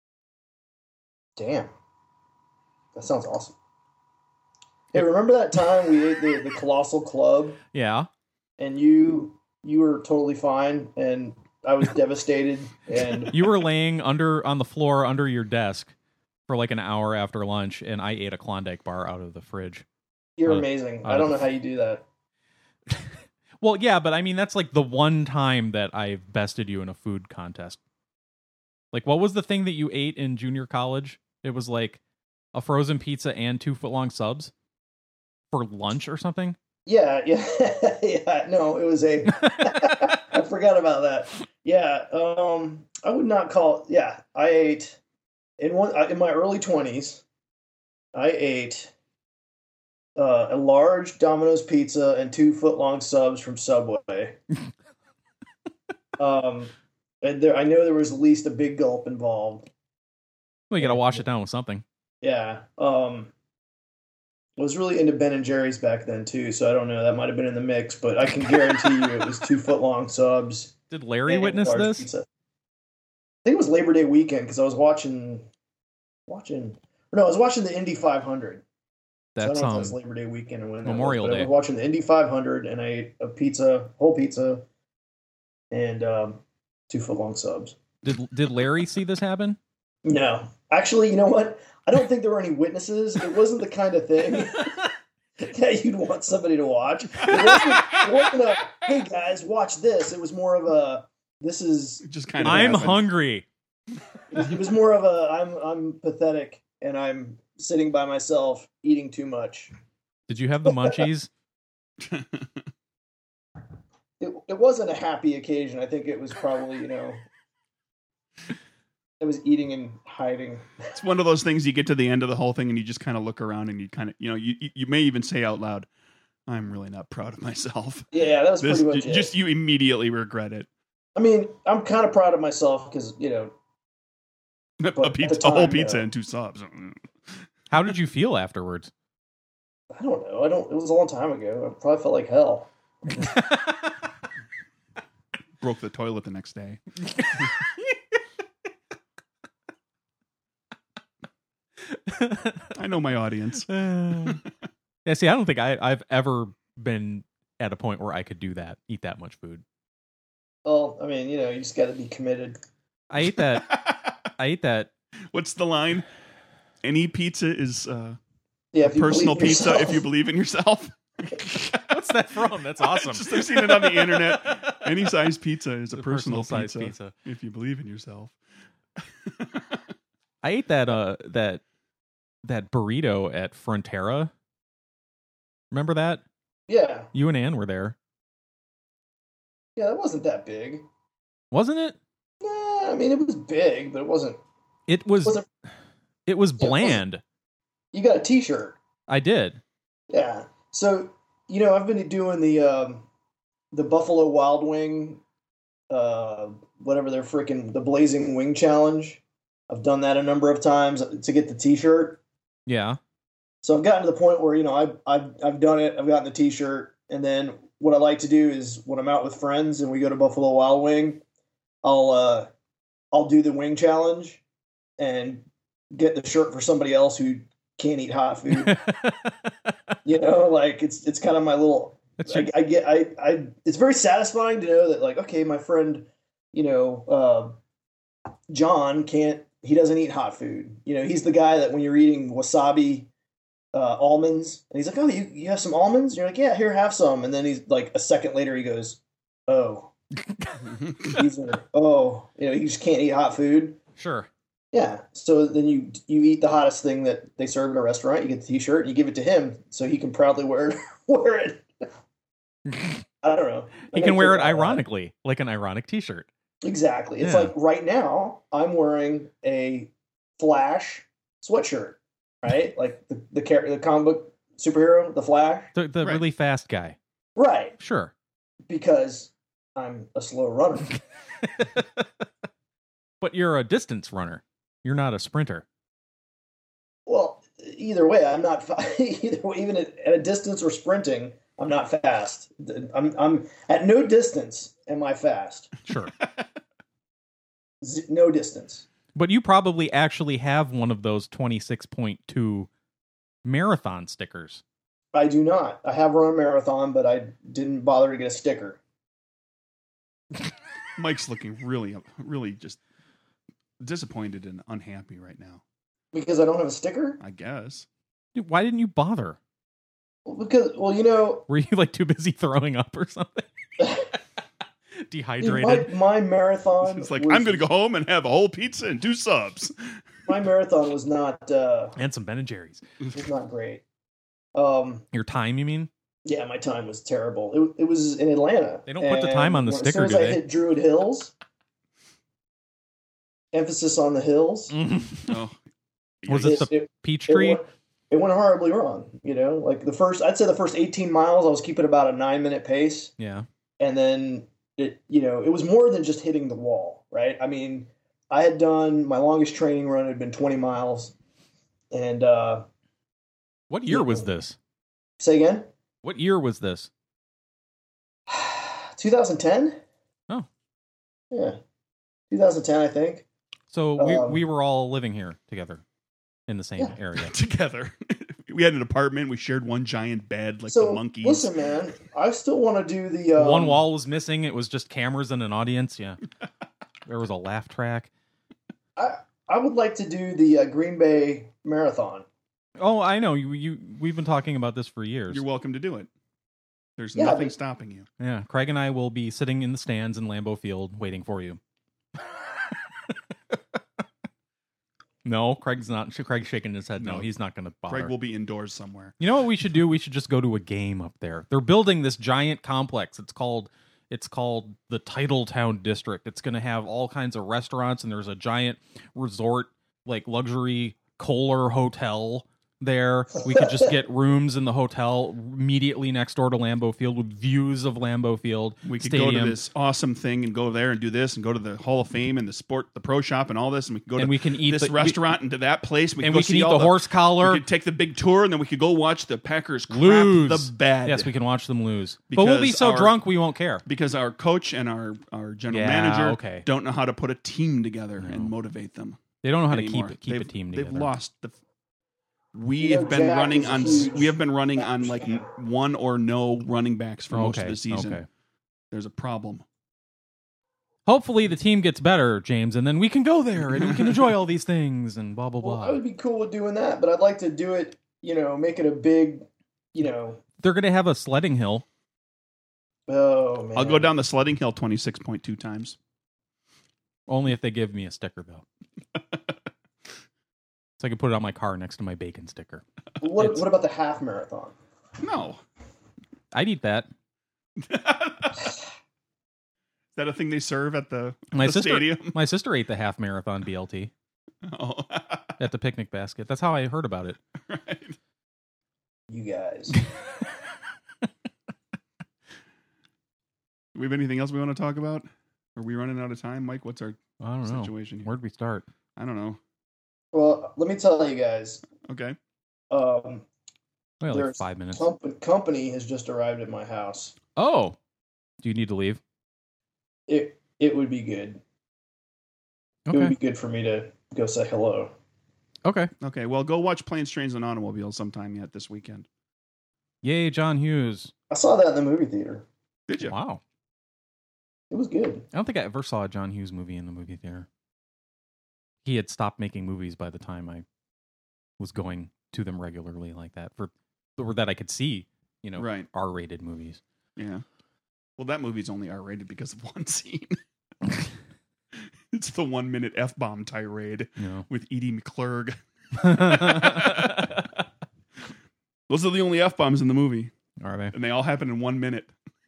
Damn. That sounds awesome. Hey, remember that time we ate the, the Colossal Club Yeah. and you you were totally fine and I was devastated and You were laying under on the floor under your desk for like an hour after lunch, and I ate a Klondike bar out of the fridge. you're Uh, amazing. uh, I don't know how you do that. Well, yeah, but I mean that's like the one time that I've bested you in a food contest. Like, what was the thing that you ate in junior college? It was like a frozen pizza and two foot long subs for lunch or something. Yeah, yeah, yeah. No, it was a. I forgot about that. Yeah, um, I would not call. Yeah, I ate in one in my early twenties. I ate uh, a large Domino's pizza and two foot long subs from Subway. um, and there, I know there was at least a big gulp involved. Well, you got to wash it down with something. Yeah. Um, I was really into Ben and Jerry's back then too, so I don't know. That might have been in the mix, but I can guarantee you it was two foot long subs. Did Larry and witness large this? pizza. I think it was Labor Day weekend because I was watching, watching. Or no, I was watching the Indy five hundred. So I That's don't know if um that's Labor Day weekend or when. Memorial that was, but Day. I was watching the Indy five hundred, and I ate a pizza, whole pizza, and um, two foot long subs. did did Larry see this happen? No, actually, you know what? I don't think there were any witnesses. It wasn't the kind of thing that you'd want somebody to watch. It wasn't, it wasn't a, hey guys, watch this. It was more of a, this is. Just kind of. I'm happened. hungry. It was more of a, I'm I'm pathetic, and I'm sitting by myself eating too much. Did you have the munchies? It it wasn't a happy occasion. I think it was probably, you know, I was eating and hiding. It's one of those things you get to the end of the whole thing and you just kind of look around and you kind of, you know, you you may even say out loud, "I'm really not proud of myself." Yeah, that was This, pretty much it. just you immediately regret it. I mean, I'm kind of proud of myself because, you know, A, at pizza, the a whole time, pizza no. and two subs. How did you feel afterwards? I don't know. I don't. It was a long time ago. I probably felt like hell. Broke the toilet the next day. I know my audience. Uh, yeah, see, I don't think I, I've ever been at a point where I could do that, eat that much food. Well, I mean, you know, you just got to be committed. I ate that. I ate that. What's the line? Any pizza is uh, Yeah, if you personal believe in pizza yourself. if you believe in yourself. What's that from? That's awesome. Just, I've seen it on the internet. Any size pizza is a It's a personal, personal size pizza, pizza. if you believe in yourself. I ate that uh that that burrito at Frontera. Remember that? Yeah, You and Ann were there, yeah, that wasn't that big. wasn't it? Nah, I mean, it was big, but it wasn't. It was. Wasn't It was Yeah, it wasn't- bland. you got a T-shirt. I did. Yeah. So, you know, I've been doing the um, the Buffalo Wild Wing, uh, whatever they're freaking the Blazing Wing Challenge. I've done that a number of times to get the T-shirt. Yeah. So I've gotten to the point where, you know, I've I've I've done it. I've gotten the T-shirt, and then what I like to do is when I'm out with friends and we go to Buffalo Wild Wing, I'll uh, I'll do the wing challenge and get the shirt for somebody else who can't eat hot food. You know, like it's it's kind of my little. That's I, your, I get I I. It's very satisfying to know that, like, okay, my friend, you know, uh, John can't. He doesn't eat hot food. You know, he's the guy that when you're eating wasabi uh, almonds, and he's like, "Oh, you you have some almonds?" And you're like, "Yeah, here, have some." And then he's like, a second later, he goes, "Oh, these are oh, you know, he just can't eat hot food." sure. Yeah. So then you you eat the hottest thing that they serve in a restaurant. You get the T-shirt and you give it to him so he can proudly wear wear it. I don't know. He can wear it ironically, like an ironic T-shirt. Exactly. It's Yeah. like right now I'm wearing a Flash sweatshirt, right? Like the the, char- the comic book superhero, the Flash, The, the Right. really fast guy. right? Sure. Because I'm a slow runner. But you're a distance runner. You're not a sprinter. Well, either way, I'm not fa- either way, even at, at a distance or sprinting, I'm not fast. I'm I'm at no distance am I fast. Sure. Z- no distance. But you probably actually have one of those twenty-six point two marathon stickers. I do not. I have run a marathon, but I didn't bother to get a sticker. Mike's looking really, really just disappointed and unhappy right now. Because I don't have a sticker? I guess. Dude, why didn't you bother? Well, because, well, you know, Were you like too busy throwing up or something? Dehydrated. my, my marathon. It's like, was, I'm going to go home and have a whole pizza and two subs. My marathon was not uh, And some Ben and Jerry's. was not great. Um, Your time, you mean? yeah, my time was terrible. It, it was in Atlanta. They don't put the and time on the when- sticker, as do soon as they? I hit Druid Hills, emphasis on the hills. Oh, Was It, it the it, peach it tree? went, it went horribly wrong. You know, like the first, I'd say the first eighteen miles, I was keeping about a nine minute pace. Yeah. And then it, you know, it was more than just hitting the wall, right? I mean, I had done my longest training run had been twenty miles. And uh, What year was this? say again, What year was this? twenty ten. Oh. Yeah, twenty ten, I think. So we Um, we were all living here together in the same Yeah. area. together. we had an apartment. We shared one giant bed, like so the monkeys. listen, man, I still want to do the um, One wall was missing. It was just cameras and an audience. Yeah. There was a laugh track. I I would like to do the uh, Green Bay Marathon. Oh, I know. You, you, we've been talking about this for years. You're welcome to do it. There's Yeah, nothing but- stopping you. Yeah. Craig and I will be sitting in the stands in Lambeau Field waiting for you. No, Craig's not. Craig's shaking his head. No, No. he's not going to bother. Craig will be indoors somewhere. You know what we should do? We should just go to a game up there. They're building this giant complex. It's called it's called the Titletown District. It's going to have all kinds of restaurants, and there's a giant resort, like luxury Kohler hotel there. We could just get rooms in the hotel immediately next door to Lambeau Field with views of Lambeau Field. We could Stadium. go to this awesome thing and go there and do this and go to the Hall of Fame and the sport, the pro shop and all this. And we could go And to we can eat this the- we- restaurant and to that place. We and could go we see can eat all the horse collar. We could take the big tour and then we could go watch the Packers crap Lose the bed. Yes, we can watch them lose. But we'll be Because so our- drunk we won't care. Because our coach and our, our general Yeah, manager okay. don't know how to put a team together and motivate them. They don't know how anymore. to keep keep they've, a team They've together. lost the. We You know, have been Jack running is on. huge. We have been running on like one or no running backs for most of Okay, the season. okay. There's a problem. Hopefully the team gets better, James, and then we can go there and we can enjoy all these things and blah blah Well, blah. I would be cool with doing that, but I'd like to do it. You know, make it a big. You know, They're going to have a sledding hill. oh man, I'll go down the sledding hill twenty-six point two times. Only if they give me a sticker, though. So I can put it on my car next to my bacon sticker. What, it's- what about the half marathon? No. I'd eat that. Is that a thing they serve at the, My the sister, stadium? my sister ate the half marathon B L T Oh. at the picnic basket. That's how I heard about it. Right. You guys. Do we have anything else we want to talk about? Are we running out of time, Mike? What's our I don't know. situation here? Where'd we start? I don't know. Well, let me tell you guys. Okay. Um, Well, like there's five minutes. comp- company has just arrived at my house. Oh, do you need to leave? It it would be good. It would Okay. be good for me to go say hello. Okay. Okay. Well, go watch Planes, Trains, and Automobiles sometime yet this weekend. Yay, John Hughes. I saw that in the movie theater. Did you? Wow. It was good. I don't think I ever saw a John Hughes movie in the movie theater. He had stopped making movies by the time I was going to them regularly like that for or that I could see, you know, Right. R-rated movies. Yeah. Well, that movie's only R-rated because of one scene. It's the one-minute F-bomb tirade You know. with Edie McClurg. Those are the only F-bombs in the movie, Are they? and they all happen in one minute.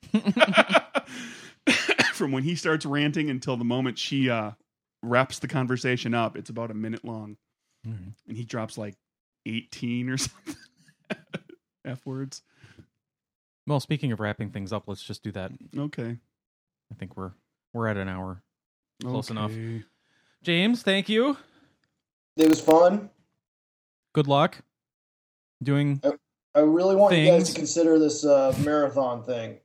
From when he starts ranting until the moment she uh, wraps the conversation up, it's about a minute long. Mhm. And he drops like eighteen or something F words. Well, speaking of wrapping things up, let's just do that. Okay. I think we're we're at an hour. Close enough. Okay. James, thank you. It was fun. Good luck doing. I really want you guys Things. to consider this uh, marathon thing.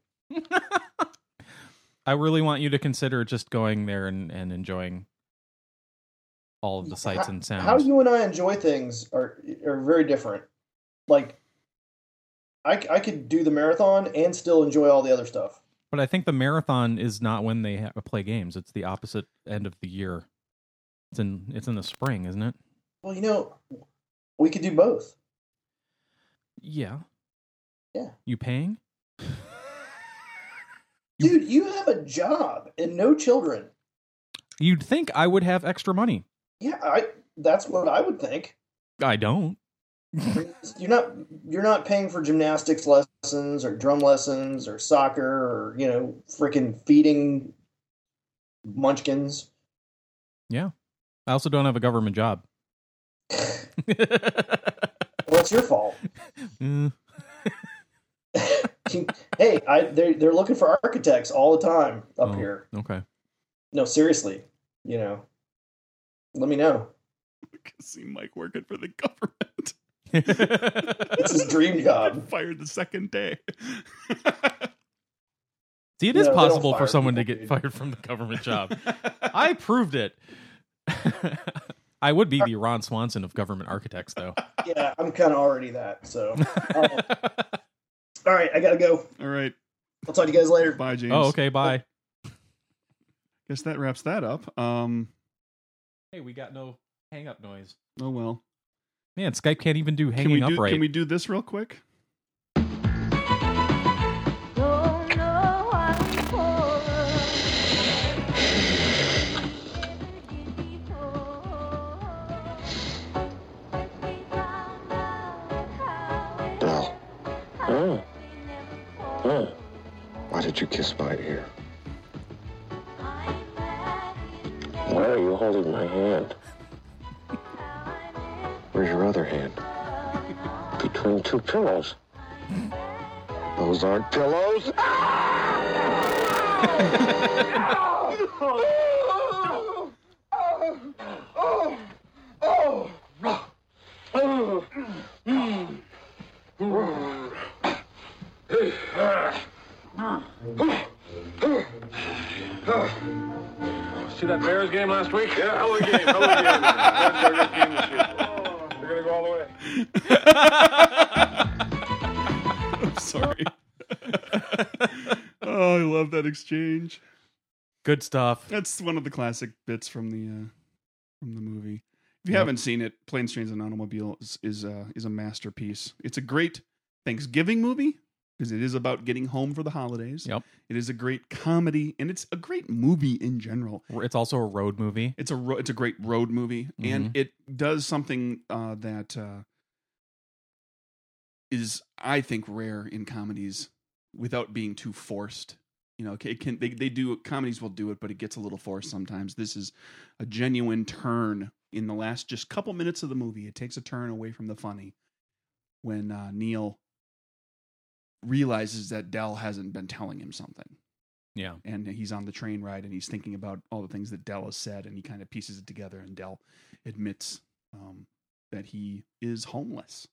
I really want you to consider just going there and, and enjoying all of the sights and sounds. How you and I enjoy things are are very different. Like, I, I could do the marathon and still enjoy all the other stuff. But I think the marathon is not when they ha- play games. It's the opposite end of the year. It's in it's in the spring, isn't it? Well, you know, we could do both. Yeah. Yeah. You paying? Dude, you have a job and no children. You'd think I would have extra money. Yeah, I. That's what I would think. I don't. You're not. You're not paying for gymnastics lessons or drum lessons or soccer or you know freaking feeding munchkins. Yeah. I also don't have a government job. Well, it's your fault. Mm. Hey, I they're they're looking for architects all the time up Oh, here. Okay. No, seriously, you know. Let me know. I can see Mike working for the government. It's his dream job. Fired the second day. See, it You is know, they don't possible for fire someone to people, get dude. fired from the government job. I proved it. I would be the Ron Swanson of government architects, though. Yeah, I'm kind of already that. So, uh, all right, I gotta go. All right. I'll talk to you guys later. Bye, James. Oh, okay, bye. Guess that wraps that up. Um. Hey, we got no hang up noise. Oh well. Man, Skype can't even do Can hanging we up do? right. Can we do this real quick? Don't know what for. Dell. Oh. Oh. Why did you kiss my ear? Why are you holding my hand? Where's your other hand? Between two pillows. Those aren't pillows. See that Bears game last week? Yeah, hell of a game. Hell of a game. That's our good game this year. Oh, we're gonna go all the way. I'm sorry. Oh, I love that exchange. Good stuff. That's one of the classic bits from the uh, from the movie. If you Yep. haven't seen it, Planes, Trains, and Automobiles is is, uh, is a masterpiece. It's a great Thanksgiving movie because it is about getting home for the holidays. Yep. It is a great comedy, and it's a great movie in general. It's also a road movie. It's a ro- it's a great road movie, and Mhm. it does something uh, that uh, is, I think, rare in comedies without being too forced. You know, it can they they do comedies will do it, but it gets a little forced sometimes. This is a genuine turn in the last just couple minutes of the movie. It takes a turn away from the funny when uh, Neil realizes that Dell hasn't been telling him something. Yeah. And he's on the train ride and he's thinking about all the things that Dell has said, and he kind of pieces it together, and Dell admits um, that he is homeless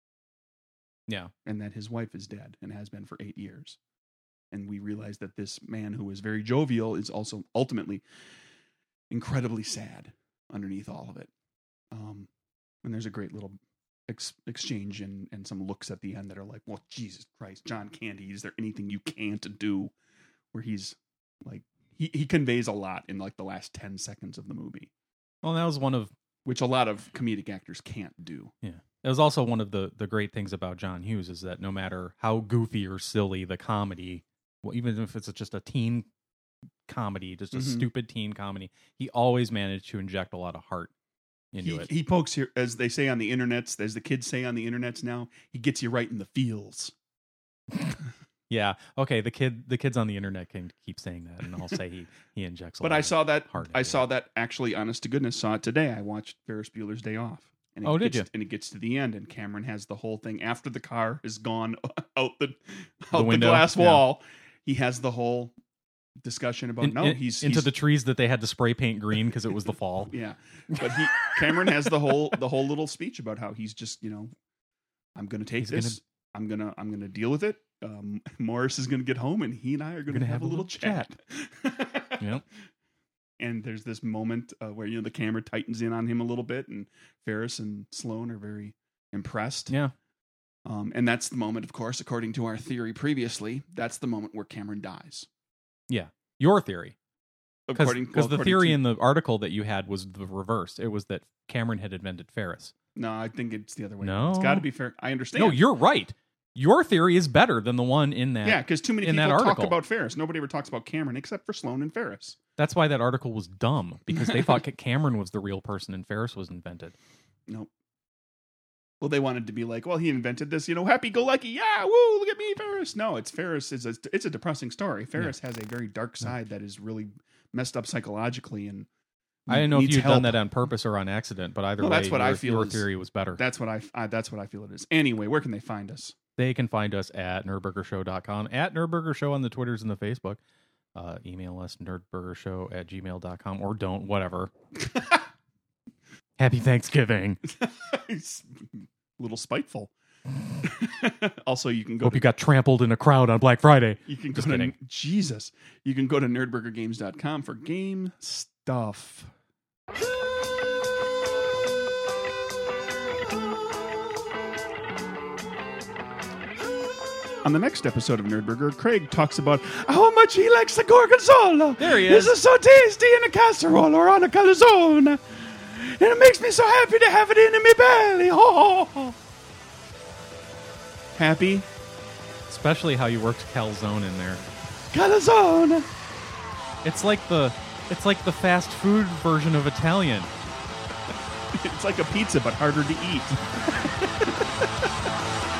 Yeah. and that his wife is dead and has been for eight years. And we realize that this man who is very jovial is also ultimately incredibly sad underneath all of it. Um, and there's a great little ex- exchange and, and some looks at the end that are like, well, Jesus Christ, John Candy, is there anything you can't do? Where he's like, he, he conveys a lot in like the last ten seconds of the movie, Well, that was one of which a lot of comedic actors can't do. yeah. It was also one of the the great things about John Hughes is that no matter how goofy or silly the comedy, well, even if it's just a teen comedy, just a Mhm. stupid teen comedy, he always managed to inject a lot of heart into He, it. he pokes here, as they say on the internets, as the kids say on the internets now, he gets you right in the feels. Yeah. Okay. The kid, the kids on the internet can keep saying that, and I'll say he he injects. A But lot I of saw that. heart I into saw it. that actually. Honest to goodness, saw it today. I watched Ferris Bueller's Day Off. And it Oh, did gets, you? And it gets to the end, and Cameron has the whole thing after the car is gone out the out the, window? glass Yeah. wall. He has the whole discussion about In- no, in- he's into he's, the trees that they had to spray paint green because it was the fall. yeah. But he Cameron has the whole the whole little speech about how he's just, you know, I'm going to take He's gonna- this. I'm gonna I'm gonna deal with it. Um, Morris is gonna get home, and he and I are gonna, Gonna have, a little chat. Yep. And there's this moment uh, where, you know, the camera tightens in on him a little bit, and Ferris and Sloane are very impressed. Yeah. Um, and that's the moment, of course, according to our theory previously, that's the moment where Cameron dies. Yeah. Your theory. Because According, well, the according theory to- in the article that you had was the reverse. It was that Cameron had invented Ferris. no, I think it's the other way. No. It's got to be fair. I understand. No, you're right. Your theory is better than the one in that. yeah, because too many in that people talk article. about Ferris. Nobody ever talks about Cameron except for Sloane and Ferris. That's why that article was dumb, because they thought Cameron was the real person and Ferris was invented. Nope. Well, they wanted to be like, well, he invented this, you know, happy-go-lucky, yeah, woo, look at me, Ferris. No, it's Ferris. Is a, it's a depressing story. Ferris has a very dark side that is really messed up psychologically, and I didn't know if needs you'd help. done that on purpose or on accident, but either Well, way, that's what your, I feel your is- theory was better. That's what I, I that's what I feel it is. Anyway, where can they find us? They can find us at nerdburger show dot com, at nerdburger show on the Twitters and the Facebook. Uh, email us nerdburgershow at gmail dot com, or don't, whatever. Happy Thanksgiving. It's a little spiteful. Also, you can go Hope to, you got trampled in a crowd on Black Friday. you can go Just to kidding. Jesus. You can go to nerd burger games dot com for game stuff. On the next episode of Nerdburger, Craig talks about how much he likes the gorgonzola. There he is. This is so tasty in a casserole or on a calzone. And it makes me so happy to have it in my belly. Ho, ho, ho. Happy? Especially how you worked calzone in there. Calzone. It's like the it's like the fast food version of Italian. It's like a pizza, but harder to eat.